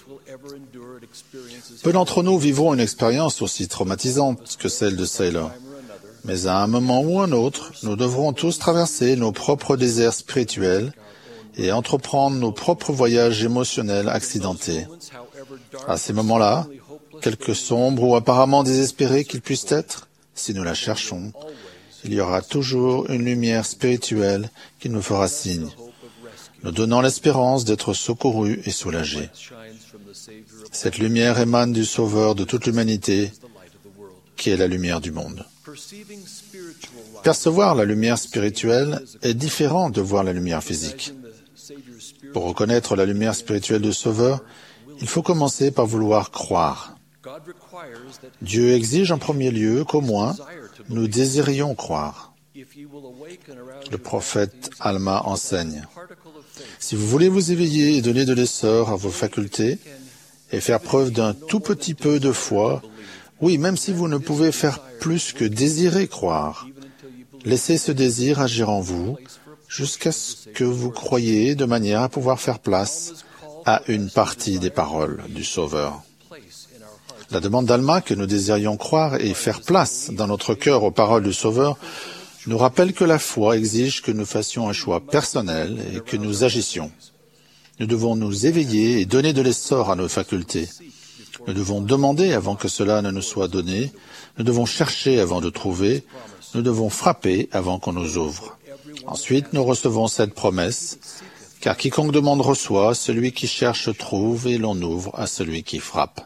Peu d'entre nous vivront une expérience aussi traumatisante que celle de Sailor. Mais à un moment ou un autre, nous devrons tous traverser nos propres déserts spirituels et entreprendre nos propres voyages émotionnels accidentés. À ces moments-là, quelque sombres ou apparemment désespérés qu'ils puissent être, si nous la cherchons, il y aura toujours une lumière spirituelle qui nous fera signe, nous donnant l'espérance d'être secourus et soulagés. Cette lumière émane du Sauveur de toute l'humanité, qui est la lumière du monde. Percevoir la lumière spirituelle est différent de voir la lumière physique. Pour reconnaître la lumière spirituelle du Sauveur, il faut commencer par vouloir croire. Dieu exige en premier lieu qu'au moins nous désirions croire. Le prophète Alma enseigne: si vous voulez vous éveiller et donner de l'essor à vos facultés et faire preuve d'un tout petit peu de foi, oui, même si vous ne pouvez faire plus que désirer croire, laissez ce désir agir en vous jusqu'à ce que vous croyiez de manière à pouvoir faire place à une partie des paroles du Sauveur. La demande d'Alma que nous désirions croire et faire place dans notre cœur aux paroles du Sauveur nous rappelle que la foi exige que nous fassions un choix personnel et que nous agissions. Nous devons nous éveiller et donner de l'essor à nos facultés. Nous devons demander avant que cela ne nous soit donné. Nous devons chercher avant de trouver. Nous devons frapper avant qu'on nous ouvre. Ensuite, nous recevons cette promesse, car quiconque demande reçoit, celui qui cherche trouve, et l'on ouvre à celui qui frappe.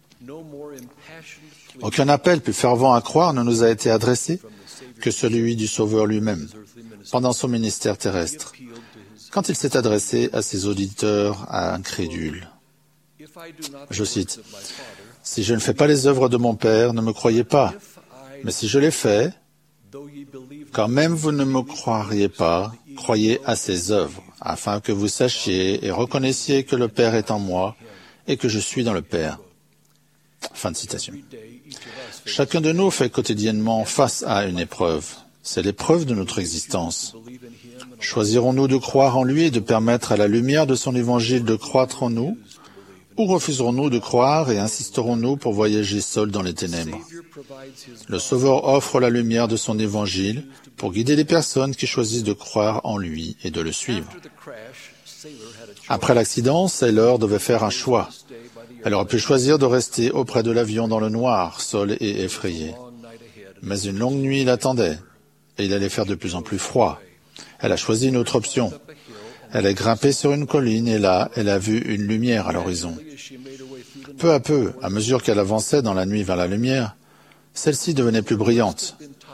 Aucun appel plus fervent à croire ne nous a été adressé que celui du Sauveur lui-même, pendant son ministère terrestre, quand il s'est adressé à ses auditeurs incrédules. Je cite, « Si je ne fais pas les œuvres de mon Père, ne me croyez pas, mais si je les fais, quand même vous ne me croiriez pas, croyez à ses œuvres, afin que vous sachiez et reconnaissiez que le Père est en moi et que je suis dans le Père. » Fin de citation. Chacun de nous fait quotidiennement face à une épreuve. C'est l'épreuve de notre existence. Choisirons-nous de croire en lui et de permettre à la lumière de son évangile de croître en nous, ou refuserons-nous de croire et insisterons-nous pour voyager seuls dans les ténèbres? Le Sauveur offre la lumière de son évangile pour guider les personnes qui choisissent de croire en lui et de le suivre. Après l'accident, Sailor devait faire un choix. Elle aurait pu choisir de rester auprès de l'avion dans le noir, seule et effrayée. Mais une longue nuit l'attendait, et il allait faire de plus en plus froid. Elle a choisi une autre option. Elle est grimpée sur une colline, et là, elle a vu une lumière à l'horizon. Peu à peu, à mesure qu'elle avançait dans la nuit vers la lumière, celle-ci devenait plus brillante.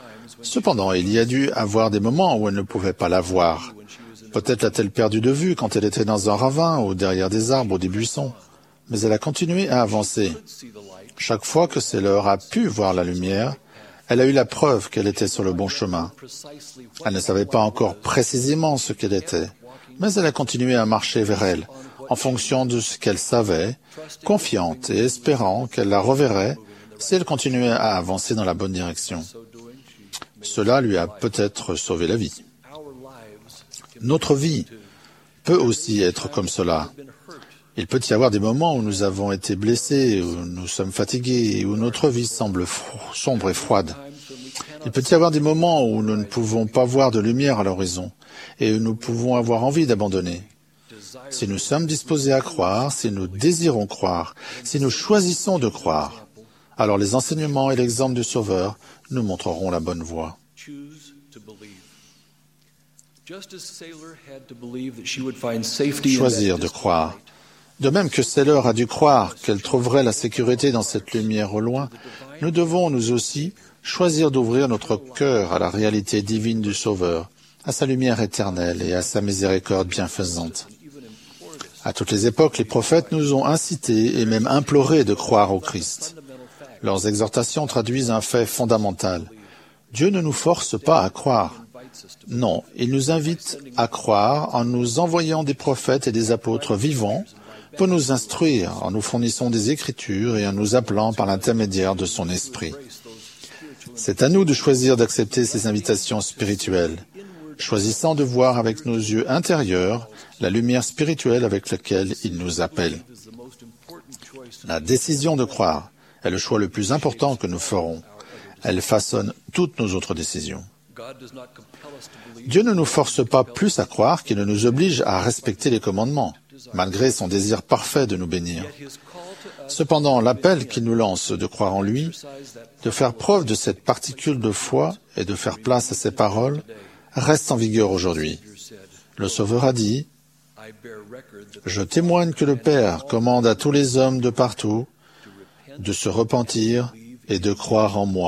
Cependant, il y a dû avoir des moments où elle ne pouvait pas la voir. Peut-être l'a-t-elle perdue de vue quand elle était dans un ravin ou derrière des arbres ou des buissons. Mais elle a continué à avancer. Chaque fois que Saylor a pu voir la lumière, elle a eu la preuve qu'elle était sur le bon chemin. Elle ne savait pas encore précisément ce qu'elle était, mais elle a continué à marcher vers elle, en fonction de ce qu'elle savait, confiante et espérant qu'elle la reverrait si elle continuait à avancer dans la bonne direction. Cela lui a peut-être sauvé la vie. Notre vie peut aussi être comme cela. Il peut y avoir des moments où nous avons été blessés, où nous sommes fatigués, où notre vie semble sombre et froide. Il peut y avoir des moments où nous ne pouvons pas voir de lumière à l'horizon et où nous pouvons avoir envie d'abandonner. Si nous sommes disposés à croire, si nous désirons croire, si nous choisissons de croire, alors les enseignements et l'exemple du Sauveur nous montreront la bonne voie. Choisir de croire. De même que Saylor a dû croire qu'elle trouverait la sécurité dans cette lumière au loin, nous devons, nous aussi, choisir d'ouvrir notre cœur à la réalité divine du Sauveur, à sa lumière éternelle et à sa miséricorde bienfaisante. À toutes les époques, les prophètes nous ont incités et même implorés de croire au Christ. Leurs exhortations traduisent un fait fondamental. Dieu ne nous force pas à croire. Non, il nous invite à croire en nous envoyant des prophètes et des apôtres vivants pour nous instruire, en nous fournissant des Écritures et en nous appelant par l'intermédiaire de son Esprit. C'est à nous de choisir d'accepter ces invitations spirituelles, choisissant de voir avec nos yeux intérieurs la lumière spirituelle avec laquelle il nous appelle. La décision de croire est le choix le plus important que nous ferons. Elle façonne toutes nos autres décisions. Dieu ne nous force pas plus à croire qu'il ne nous oblige à respecter les commandements, malgré son désir parfait de nous bénir. Cependant, l'appel qu'il nous lance de croire en lui, de faire preuve de cette particule de foi et de faire place à ses paroles, reste en vigueur aujourd'hui. Le Sauveur a dit, « Je témoigne que le Père commande à tous les hommes de partout de se repentir et de croire en moi. »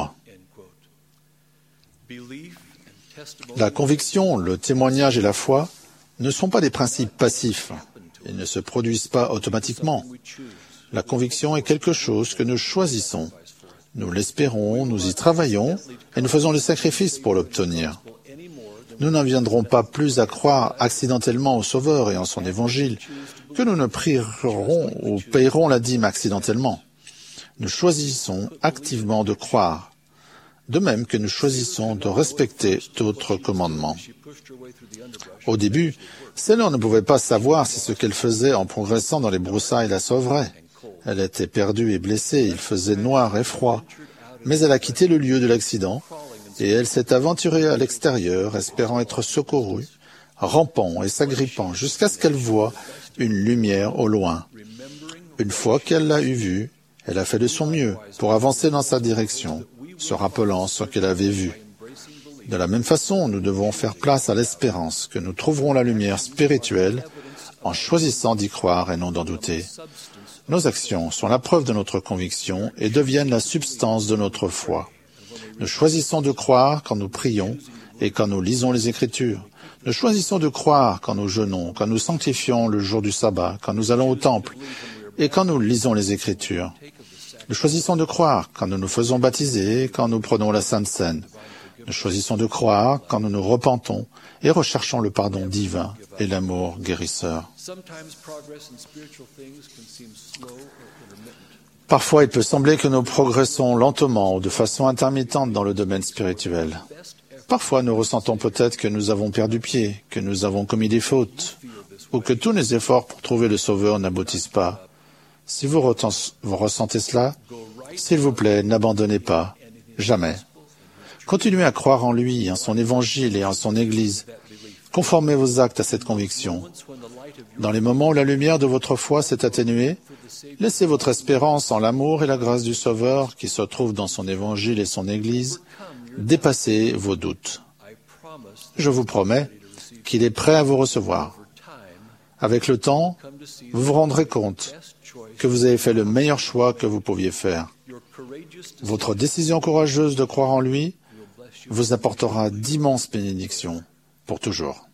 La conviction, le témoignage et la foi ne sont pas des principes passifs. Ils ne se produisent pas automatiquement. La conviction est quelque chose que nous choisissons. Nous l'espérons, nous y travaillons et nous faisons le sacrifice pour l'obtenir. Nous n'en viendrons pas plus à croire accidentellement au Sauveur et en son Évangile que nous ne prierons ou payerons la dîme accidentellement. Nous choisissons activement de croire, de même que nous choisissons de respecter d'autres commandements. Au début, Saylor ne pouvait pas savoir si ce qu'elle faisait en progressant dans les broussailles la sauverait. Elle était perdue et blessée, il faisait noir et froid, mais elle a quitté le lieu de l'accident et elle s'est aventurée à l'extérieur, espérant être secourue, rampant et s'agrippant jusqu'à ce qu'elle voie une lumière au loin. Une fois qu'elle l'a eue vue, elle a fait de son mieux pour avancer dans sa direction, se rappelant ce qu'elle avait vu. De la même façon, nous devons faire place à l'espérance que nous trouverons la lumière spirituelle en choisissant d'y croire et non d'en douter. Nos actions sont la preuve de notre conviction et deviennent la substance de notre foi. Nous choisissons de croire quand nous prions et quand nous lisons les Écritures. Nous choisissons de croire quand nous jeûnons, quand nous sanctifions le jour du sabbat, quand nous allons au temple et quand nous lisons les Écritures. Nous choisissons de croire quand nous nous faisons baptiser, quand nous prenons la Sainte Seine. Nous choisissons de croire quand nous nous repentons et recherchons le pardon divin et l'amour guérisseur. Parfois, il peut sembler que nous progressons lentement ou de façon intermittente dans le domaine spirituel. Parfois, nous ressentons peut-être que nous avons perdu pied, que nous avons commis des fautes, ou que tous nos efforts pour trouver le Sauveur n'aboutissent pas. Si vous, vous ressentez cela, s'il vous plaît, n'abandonnez pas, jamais. Continuez à croire en lui, en son évangile et en son Église. Conformez vos actes à cette conviction. Dans les moments où la lumière de votre foi s'est atténuée, laissez votre espérance en l'amour et la grâce du Sauveur qui se trouve dans son évangile et son Église dépasser vos doutes. Je vous promets qu'il est prêt à vous recevoir. Avec le temps, vous vous rendrez compte que vous avez fait le meilleur choix que vous pouviez faire. Votre décision courageuse de croire en lui vous apportera d'immenses bénédictions pour toujours.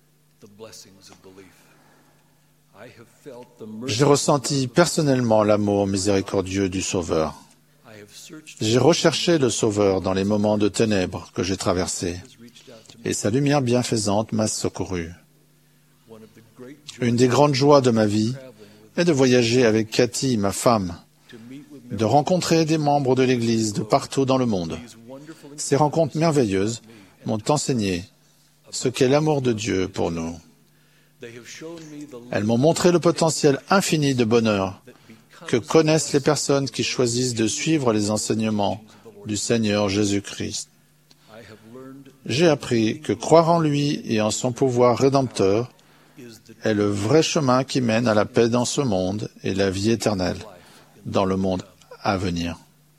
J'ai ressenti personnellement l'amour miséricordieux du Sauveur. J'ai recherché le Sauveur dans les moments de ténèbres que j'ai traversés, et sa lumière bienfaisante m'a secouru. Une des grandes joies de ma vie est de voyager avec Cathy, ma femme, de rencontrer des membres de l'Église de partout dans le monde. Ces rencontres merveilleuses m'ont enseigné ce qu'est l'amour de Dieu pour nous. Elles m'ont montré le potentiel infini de bonheur que connaissent les personnes qui choisissent de suivre les enseignements du Seigneur Jésus-Christ. J'ai appris que croire en lui et en son pouvoir rédempteur est le vrai chemin qui mène à la paix dans ce monde et la vie éternelle dans le monde à venir.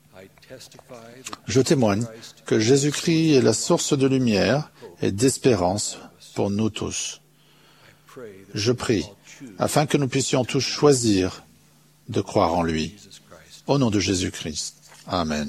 Je témoigne que Jésus-Christ est la source de lumière et d'espérance pour nous tous. Je prie afin que nous puissions tous choisir de croire en lui. Au nom de Jésus-Christ. Amen.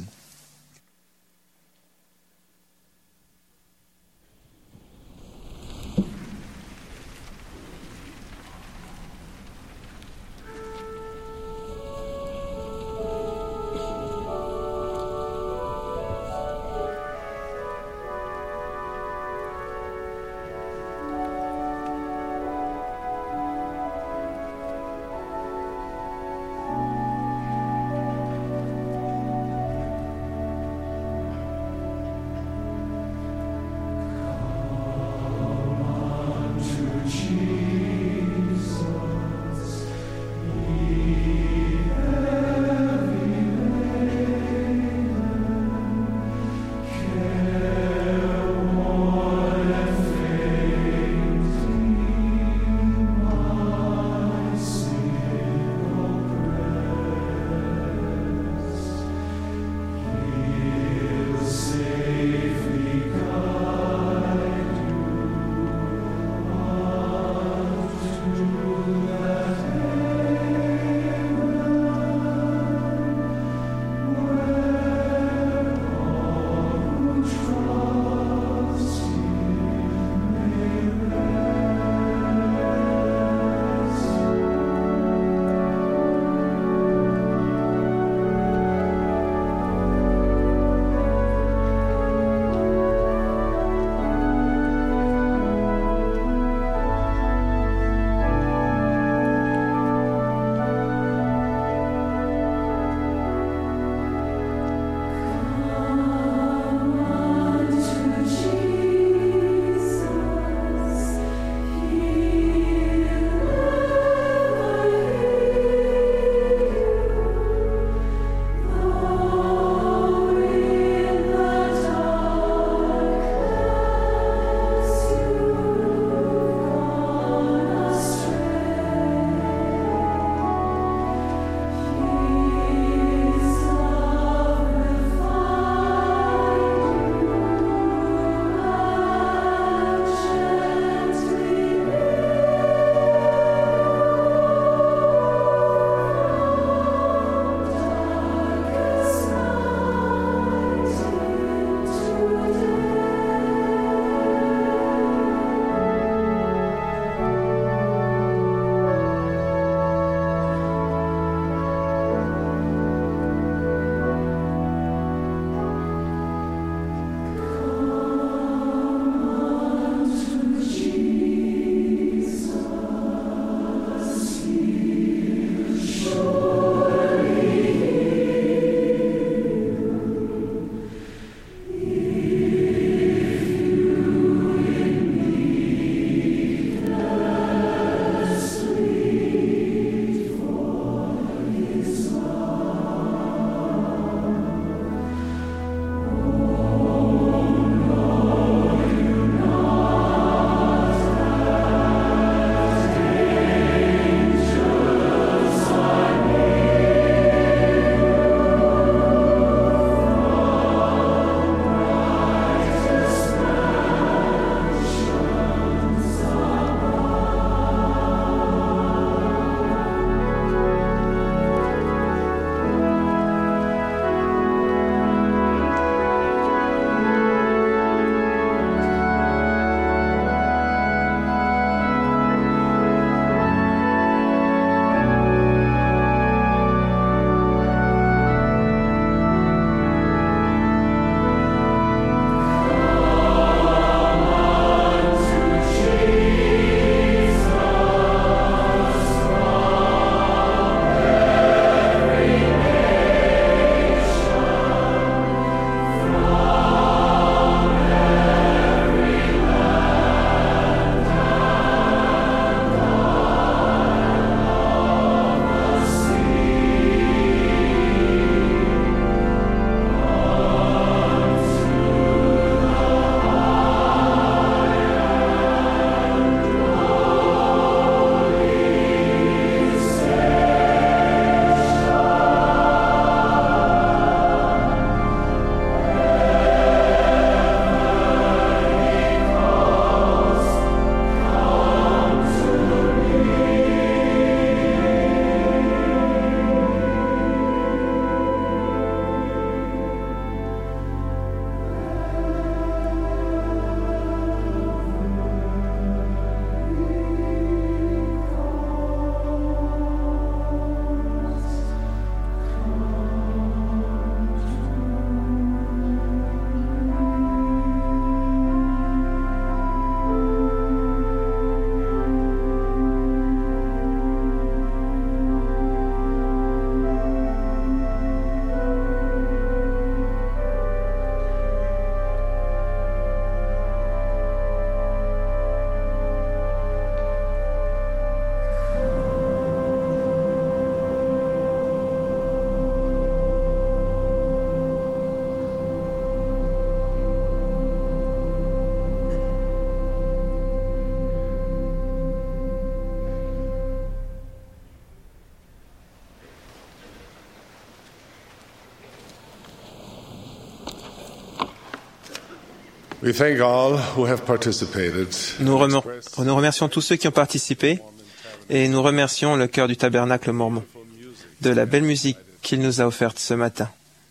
We thank all who have participated. Nous, remor- nous remercions tous ceux qui ont participé et nous remercions le chœur du Tabernacle mormon de la belle musique qu'il nous a offerte ce matin.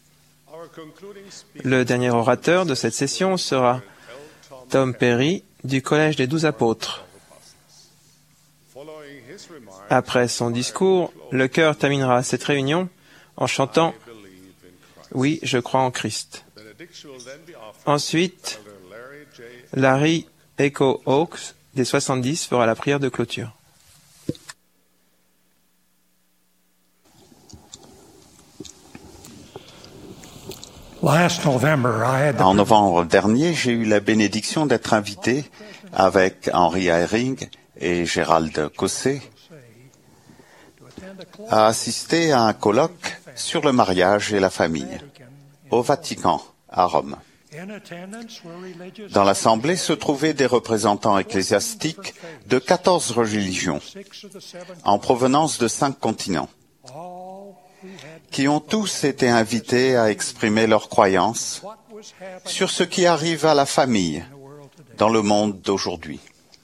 Le dernier orateur de cette session sera Tom Perry du Collège des Douze Apôtres. Après son discours, le chœur terminera cette réunion en chantant « Oui, je crois en Christ ». Ensuite, Larry Echo Hawks des soixante-dix fera la prière de clôture. En novembre dernier, j'ai eu la bénédiction d'être invité avec Henry Eyring et Gérald Cossé à assister à un colloque sur le mariage et la famille au Vatican, à Rome. Dans l'assemblée se trouvaient des représentants ecclésiastiques de quatorze religions, en provenance de cinq continents, qui ont tous été invités à exprimer leurs croyances sur ce qui arrive à la famille dans le monde d'aujourd'hui.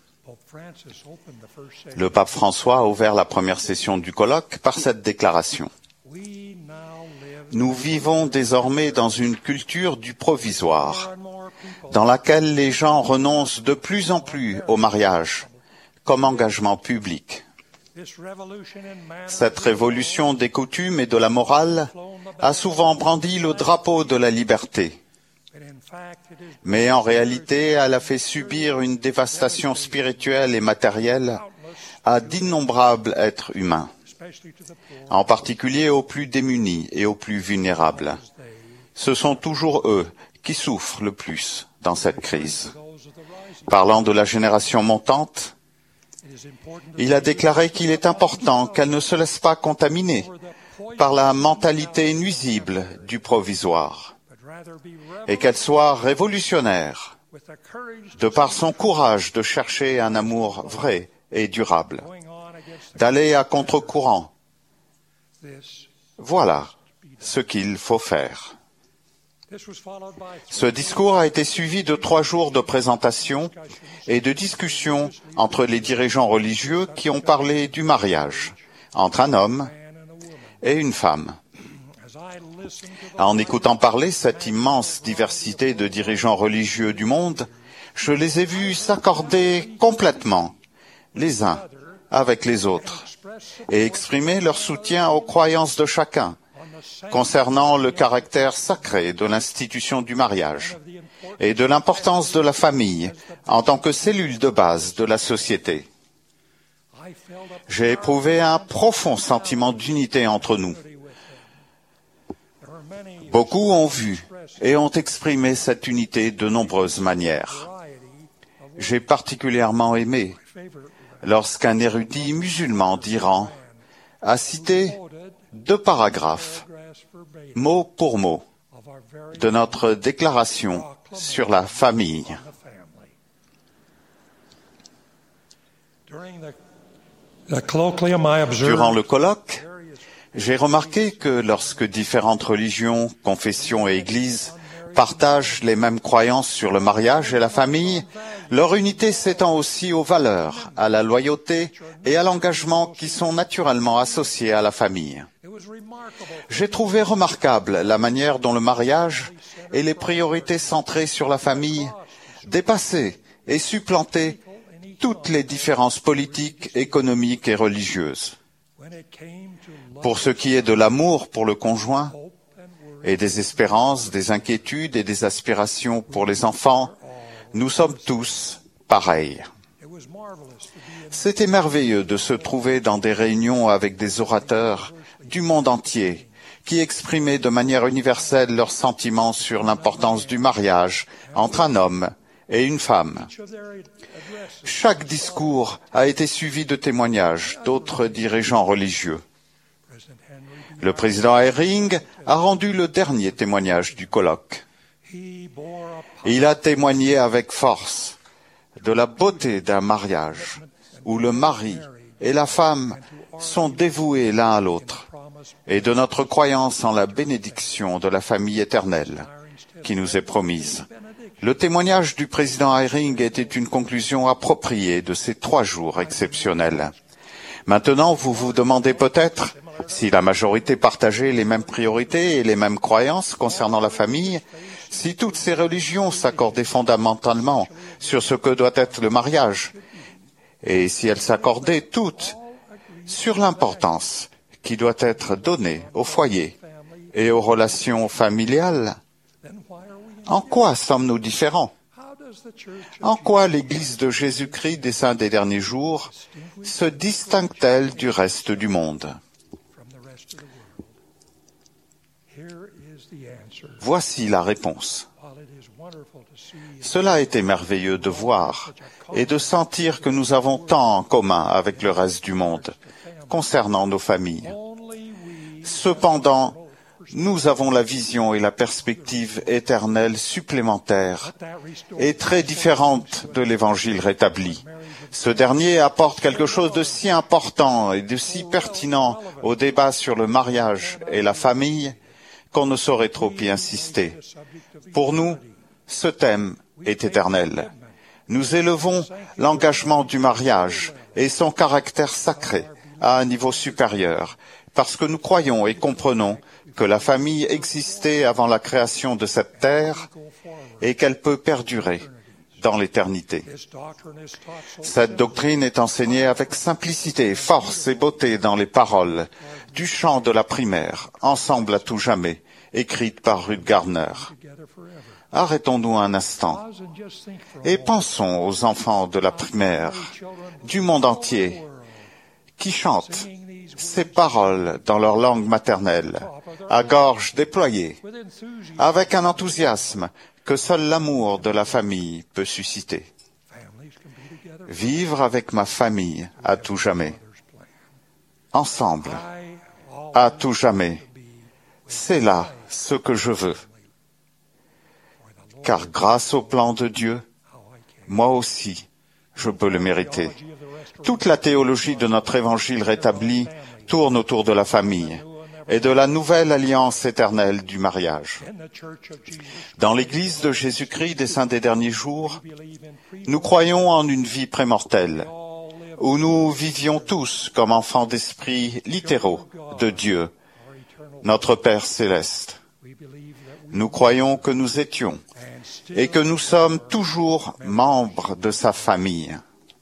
Le pape François a ouvert la première session du colloque par cette déclaration. Nous vivons désormais dans une culture du provisoire, dans laquelle les gens renoncent de plus en plus au mariage comme engagement public. Cette révolution des coutumes et de la morale a souvent brandi le drapeau de la liberté. Mais en réalité, elle a fait subir une dévastation spirituelle et matérielle à d'innombrables êtres humains, en particulier aux plus démunis et aux plus vulnérables. Ce sont toujours eux qui souffrent le plus dans cette crise. Parlant de la génération montante, il a déclaré qu'il est important qu'elle ne se laisse pas contaminer par la mentalité nuisible du provisoire et qu'elle soit révolutionnaire de par son courage de chercher un amour vrai et durable, d'aller à contre-courant. Voilà ce qu'il faut faire. Ce discours a été suivi de trois jours de présentation et de discussions entre les dirigeants religieux qui ont parlé du mariage entre un homme et une femme. En écoutant parler cette immense diversité de dirigeants religieux du monde, je les ai vus s'accorder complètement les uns avec les autres et exprimer leur soutien aux croyances de chacun concernant le caractère sacré de l'institution du mariage et de l'importance de la famille en tant que cellule de base de la société. J'ai éprouvé un profond sentiment d'unité entre nous. Beaucoup ont vu et ont exprimé cette unité de nombreuses manières. J'ai particulièrement aimé lorsqu'un érudit musulman d'Iran a cité deux paragraphes, mot pour mot, de notre déclaration sur la famille. Durant le colloque, j'ai remarqué que lorsque différentes religions, confessions et églises partagent les mêmes croyances sur le mariage et la famille, leur unité s'étend aussi aux valeurs, à la loyauté et à l'engagement qui sont naturellement associés à la famille. J'ai trouvé remarquable la manière dont le mariage et les priorités centrées sur la famille dépassaient et supplantaient toutes les différences politiques, économiques et religieuses. Pour ce qui est de l'amour pour le conjoint et des espérances, des inquiétudes et des aspirations pour les enfants, nous sommes tous pareils. C'était merveilleux de se trouver dans des réunions avec des orateurs du monde entier qui exprimaient de manière universelle leurs sentiments sur l'importance du mariage entre un homme et une femme. Chaque discours a été suivi de témoignages d'autres dirigeants religieux. Le président Eyring a rendu le dernier témoignage du colloque. Il a témoigné avec force de la beauté d'un mariage où le mari et la femme sont dévoués l'un à l'autre et de notre croyance en la bénédiction de la famille éternelle qui nous est promise Le témoignage du président Eyring était une conclusion appropriée de ces trois jours exceptionnels. Maintenant, vous vous demandez peut-être si la majorité partageait les mêmes priorités et les mêmes croyances concernant la famille, si toutes ces religions s'accordaient fondamentalement sur ce que doit être le mariage, et si elles s'accordaient toutes sur l'importance qui doit être donnée au foyer et aux relations familiales. En quoi sommes-nous différents? En quoi l'Église de Jésus-Christ des Saints des Derniers Jours se distingue-t-elle du reste du monde? Voici la réponse. Cela a été merveilleux de voir et de sentir que nous avons tant en commun avec le reste du monde concernant nos familles. Cependant, nous avons la vision et la perspective éternelle supplémentaire et très différente de l'Évangile rétabli. Ce dernier apporte quelque chose de si important et de si pertinent au débat sur le mariage et la famille qu'on ne saurait trop y insister. Pour nous, ce thème est éternel. Nous élevons l'engagement du mariage et son caractère sacré à un niveau supérieur, parce que nous croyons et comprenons que la famille existait avant la création de cette terre et qu'elle peut perdurer dans l'éternité. Cette doctrine est enseignée avec simplicité, force et beauté dans les paroles du chant de la primaire, Ensemble à tout jamais, écrite par Ruth Gardner. Arrêtons-nous un instant et pensons aux enfants de la primaire du monde entier qui chantent ces paroles dans leur langue maternelle, à gorge déployée, avec un enthousiasme que seul l'amour de la famille peut susciter. Vivre avec ma famille à tout jamais. Ensemble, à tout jamais. C'est là ce que je veux. Car grâce au plan de Dieu, moi aussi, je peux le mériter. Toute la théologie de notre évangile rétabli tourne autour de la famille et de la nouvelle alliance éternelle du mariage. Dans l'Église de Jésus-Christ des Saints des Derniers Jours, nous croyons en une vie prémortelle, où nous vivions tous comme enfants d'esprit littéraux de Dieu, notre Père céleste. Nous croyons que nous étions et que nous sommes toujours membres de sa famille.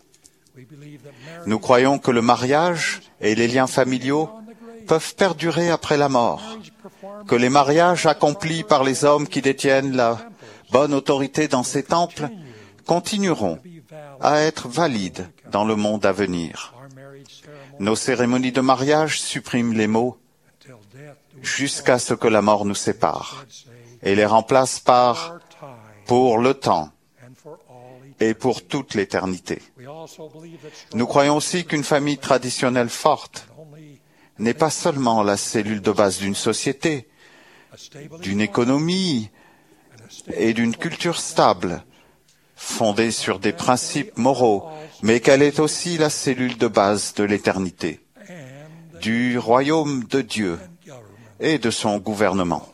Nous croyons que le mariage et les liens familiaux peuvent perdurer après la mort, que les mariages accomplis par les hommes qui détiennent la bonne autorité dans ces temples continueront à être valides dans le monde à venir. Nos cérémonies de mariage suppriment les mots « jusqu'à ce que la mort nous sépare » et les remplacent par « pour le temps » et pour toute l'éternité. Nous croyons aussi qu'une famille traditionnelle forte n'est pas seulement la cellule de base d'une société, d'une économie et d'une culture stable, fondée sur des principes moraux, mais qu'elle est aussi la cellule de base de l'éternité, du royaume de Dieu et de son gouvernement.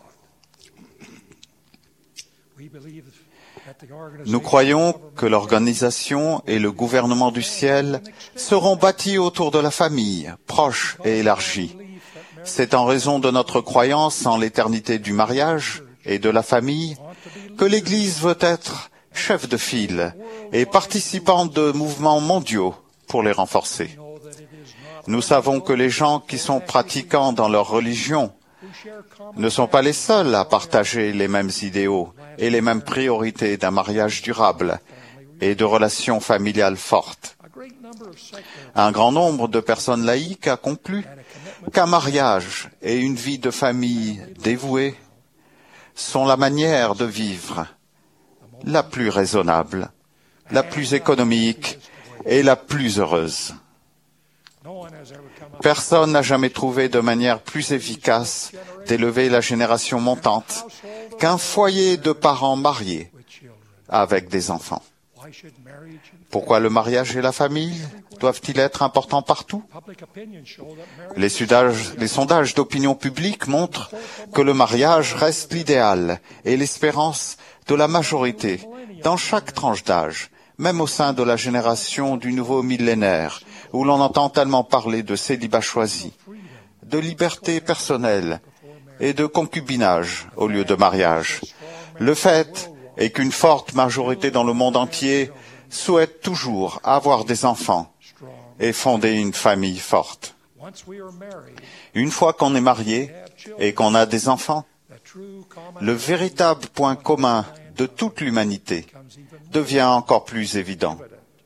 Nous croyons que l'organisation et le gouvernement du ciel seront bâtis autour de la famille, proche et élargie. C'est en raison de notre croyance en l'éternité du mariage et de la famille que l'Église veut être chef de file et participante de mouvements mondiaux pour les renforcer. Nous savons que les gens qui sont pratiquants dans leur religion ne sont pas les seuls à partager les mêmes idéaux et les mêmes priorités d'un mariage durable et de relations familiales fortes. Un grand nombre de personnes laïques a conclu qu'un mariage et une vie de famille dévouée sont la manière de vivre la plus raisonnable, la plus économique et la plus heureuse. Personne n'a jamais trouvé de manière plus efficace d'élever la génération montante qu'un foyer de parents mariés avec des enfants. Pourquoi le mariage et la famille doivent-ils être importants partout? Les, sudages, les sondages d'opinion publique montrent que le mariage reste l'idéal et l'espérance de la majorité dans chaque tranche d'âge, même au sein de la génération du nouveau millénaire, où l'on entend tellement parler de célibat choisi, de liberté personnelle et de concubinage au lieu de mariage. Le fait est qu'une forte majorité dans le monde entier souhaite toujours avoir des enfants et fonder une famille forte. Une fois qu'on est marié et qu'on a des enfants, le véritable point commun de toute l'humanité devient encore plus évident.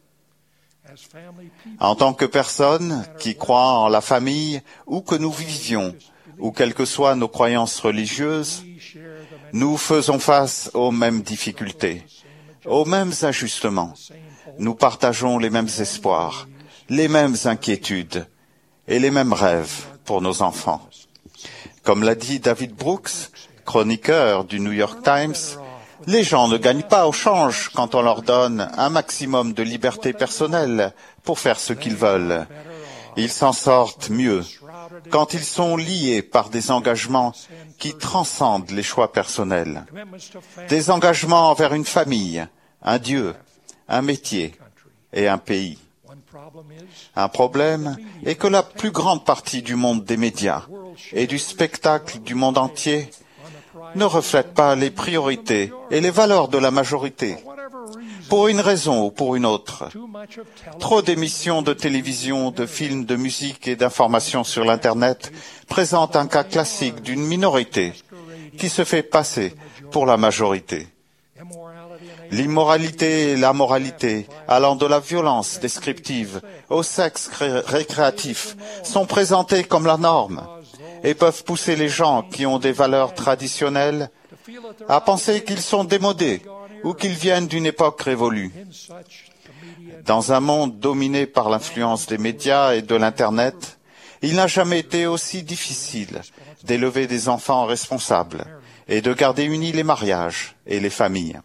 En tant que personne qui croit en la famille, où que nous vivions, ou quelles que soient nos croyances religieuses, nous faisons face aux mêmes difficultés, aux mêmes ajustements. Nous partageons les mêmes espoirs, les mêmes inquiétudes et les mêmes rêves pour nos enfants. Comme l'a dit David Brooks, chroniqueur du New York Times, les gens ne gagnent pas au change quand on leur donne un maximum de liberté personnelle pour faire ce qu'ils veulent. Ils s'en sortent mieux quand ils sont liés par des engagements qui transcendent les choix personnels. Des engagements envers une famille, un Dieu, un métier et un pays. Un problème est que la plus grande partie du monde des médias et du spectacle du monde entier ne reflète pas les priorités et les valeurs de la majorité, pour une raison ou pour une autre. Trop d'émissions de télévision, de films, de musique et d'informations sur l'Internet présentent un cas classique d'une minorité qui se fait passer pour la majorité. L'immoralité et la moralité, allant de la violence descriptive au sexe ré- récréatif, sont présentées comme la norme et peuvent pousser les gens qui ont des valeurs traditionnelles à penser qu'ils sont démodés ou qu'ils viennent d'une époque révolue. Dans un monde dominé par l'influence des médias et de l'Internet, il n'a jamais été aussi difficile d'élever des enfants responsables et de garder unis les mariages et les familles.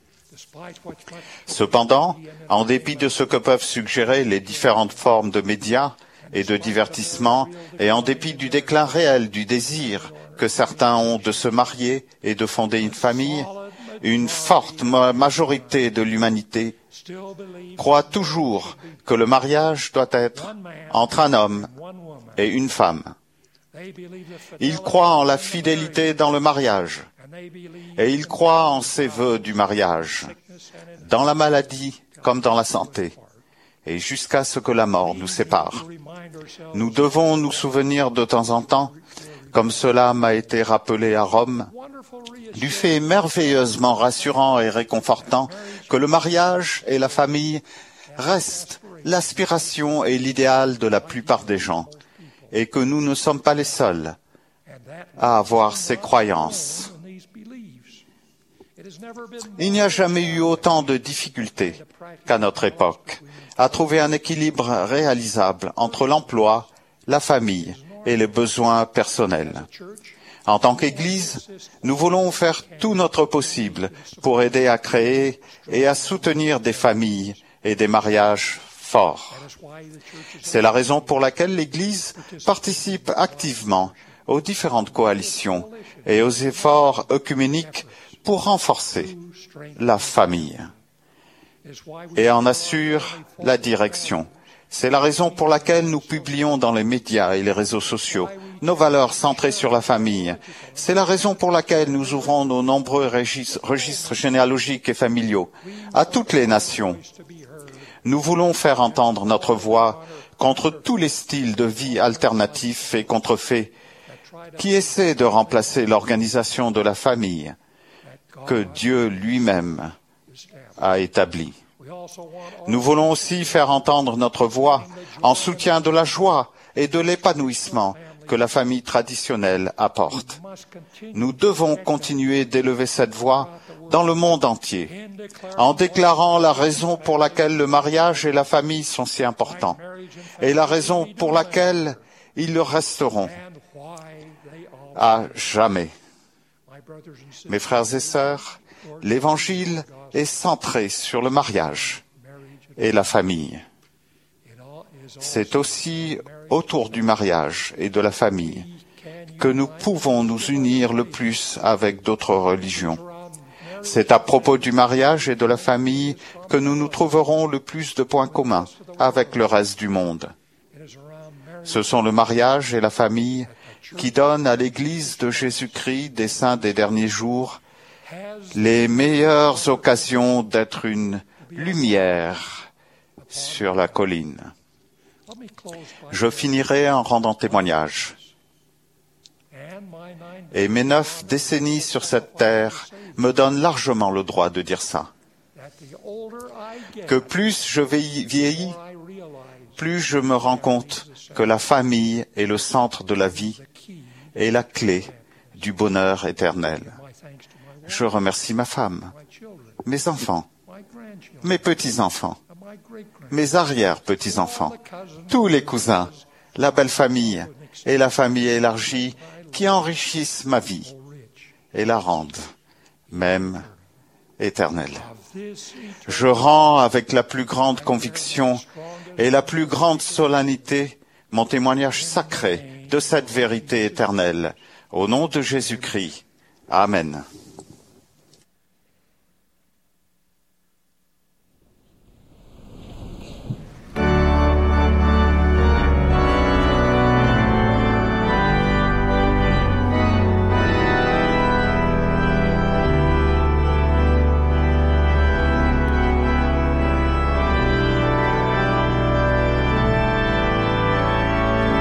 Cependant, en dépit de ce que peuvent suggérer les différentes formes de médias et de divertissement, et en dépit du déclin réel du désir que certains ont de se marier et de fonder une famille, une forte majorité de l'humanité croit toujours que le mariage doit être entre un homme et une femme. Ils croient en la fidélité dans le mariage et ils croient en ces vœux du mariage, dans la maladie comme dans la santé, et jusqu'à ce que la mort nous sépare. Nous devons nous souvenir de temps en temps, comme cela m'a été rappelé à Rome, du fait merveilleusement rassurant et réconfortant que le mariage et la famille restent l'aspiration et l'idéal de la plupart des gens, et que nous ne sommes pas les seuls à avoir ces croyances. Il n'y a jamais eu autant de difficultés qu'à notre époque à trouver un équilibre réalisable entre l'emploi, la famille et les besoins personnels. En tant qu'Église, nous voulons faire tout notre possible pour aider à créer et à soutenir des familles et des mariages forts. C'est la raison pour laquelle l'Église participe activement aux différentes coalitions et aux efforts œcuméniques pour renforcer la famille et en assure la direction. C'est la raison pour laquelle nous publions dans les médias et les réseaux sociaux nos valeurs centrées sur la famille. C'est la raison pour laquelle nous ouvrons nos nombreux registres généalogiques et familiaux à toutes les nations. Nous voulons faire entendre notre voix contre tous les styles de vie alternatifs et contrefaits qui essaient de remplacer l'organisation de la famille que Dieu lui-même a établie. Nous voulons aussi faire entendre notre voix en soutien de la joie et de l'épanouissement que la famille traditionnelle apporte. Nous devons continuer d'élever cette voix dans le monde entier, en déclarant la raison pour laquelle le mariage et la famille sont si importants, et la raison pour laquelle ils le resteront à jamais. Mes frères et sœurs, l'Évangile est centré sur le mariage et la famille. C'est aussi autour du mariage et de la famille que nous pouvons nous unir le plus avec d'autres religions. C'est à propos du mariage et de la famille que nous nous trouverons le plus de points communs avec le reste du monde. Ce sont le mariage et la famille qui donnent à l'Église de Jésus-Christ des saints des derniers jours les meilleures occasions d'être une lumière sur la colline. Je finirai en rendant témoignage. Et mes neuf décennies sur cette terre me donnent largement le droit de dire ça. Que plus je vieillis, plus je me rends compte que la famille est le centre de la vie et la clé du bonheur éternel. Je remercie ma femme, mes enfants, mes petits-enfants, mes arrière-petits-enfants, tous les cousins, la belle famille et la famille élargie qui enrichissent ma vie et la rendent même éternelle. Je rends avec la plus grande conviction et la plus grande solennité mon témoignage sacré de cette vérité éternelle. Au nom de Jésus-Christ. Amen.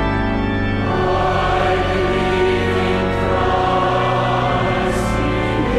I believe in Christ.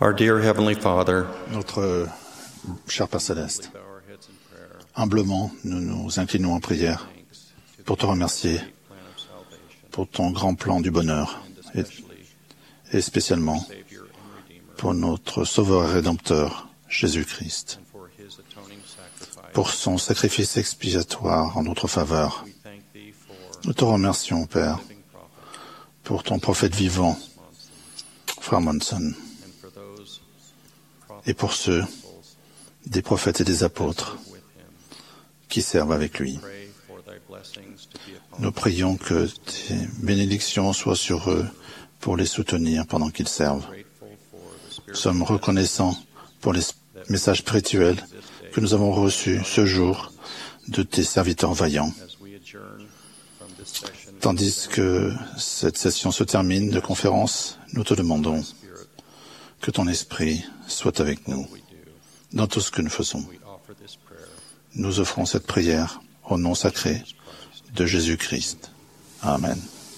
Our dear Heavenly Father, Notre cher Père Céleste, humblement, nous nous inclinons en prière pour te remercier pour ton grand plan du bonheur et, et spécialement pour notre Sauveur et Rédempteur, Jésus-Christ, pour son sacrifice expiatoire en notre faveur. Nous te remercions, Père, pour ton prophète vivant, Frère Monson, et pour ceux des prophètes et des apôtres qui servent avec lui. Nous prions que tes bénédictions soient sur eux pour les soutenir pendant qu'ils servent. Nous sommes reconnaissants pour les messages spirituels que nous avons reçus ce jour de tes serviteurs vaillants. Tandis que cette session se termine de conférence, nous te demandons que ton esprit soit avec nous dans tout ce que nous faisons. Nous offrons cette prière au nom sacré de Jésus-Christ. Amen.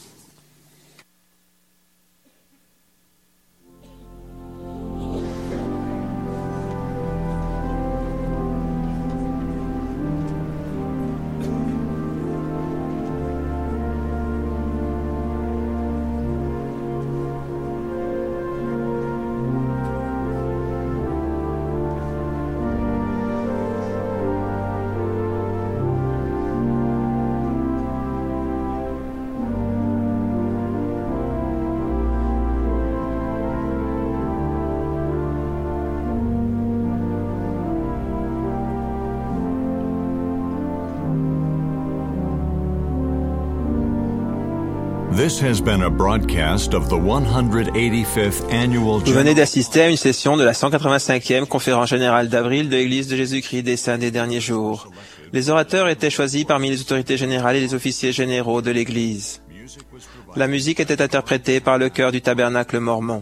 This has been a broadcast of the one hundred eighty-fifth annual Vous venez d'assister à une session de la cent quatre-vingt-cinquième conférence générale d'avril de l'Église de Jésus-Christ des Saints des Derniers Jours. Les orateurs étaient choisis parmi les autorités générales et les officiers généraux de l'Église. La musique était interprétée par le chœur du Tabernacle mormon.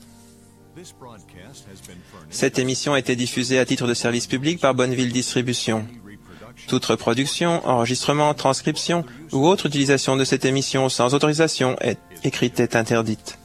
Cette émission a été diffusée à titre de service public par Bonneville Distribution. Toute reproduction, enregistrement, transcription ou autre utilisation de cette émission sans autorisation est écrite est interdite.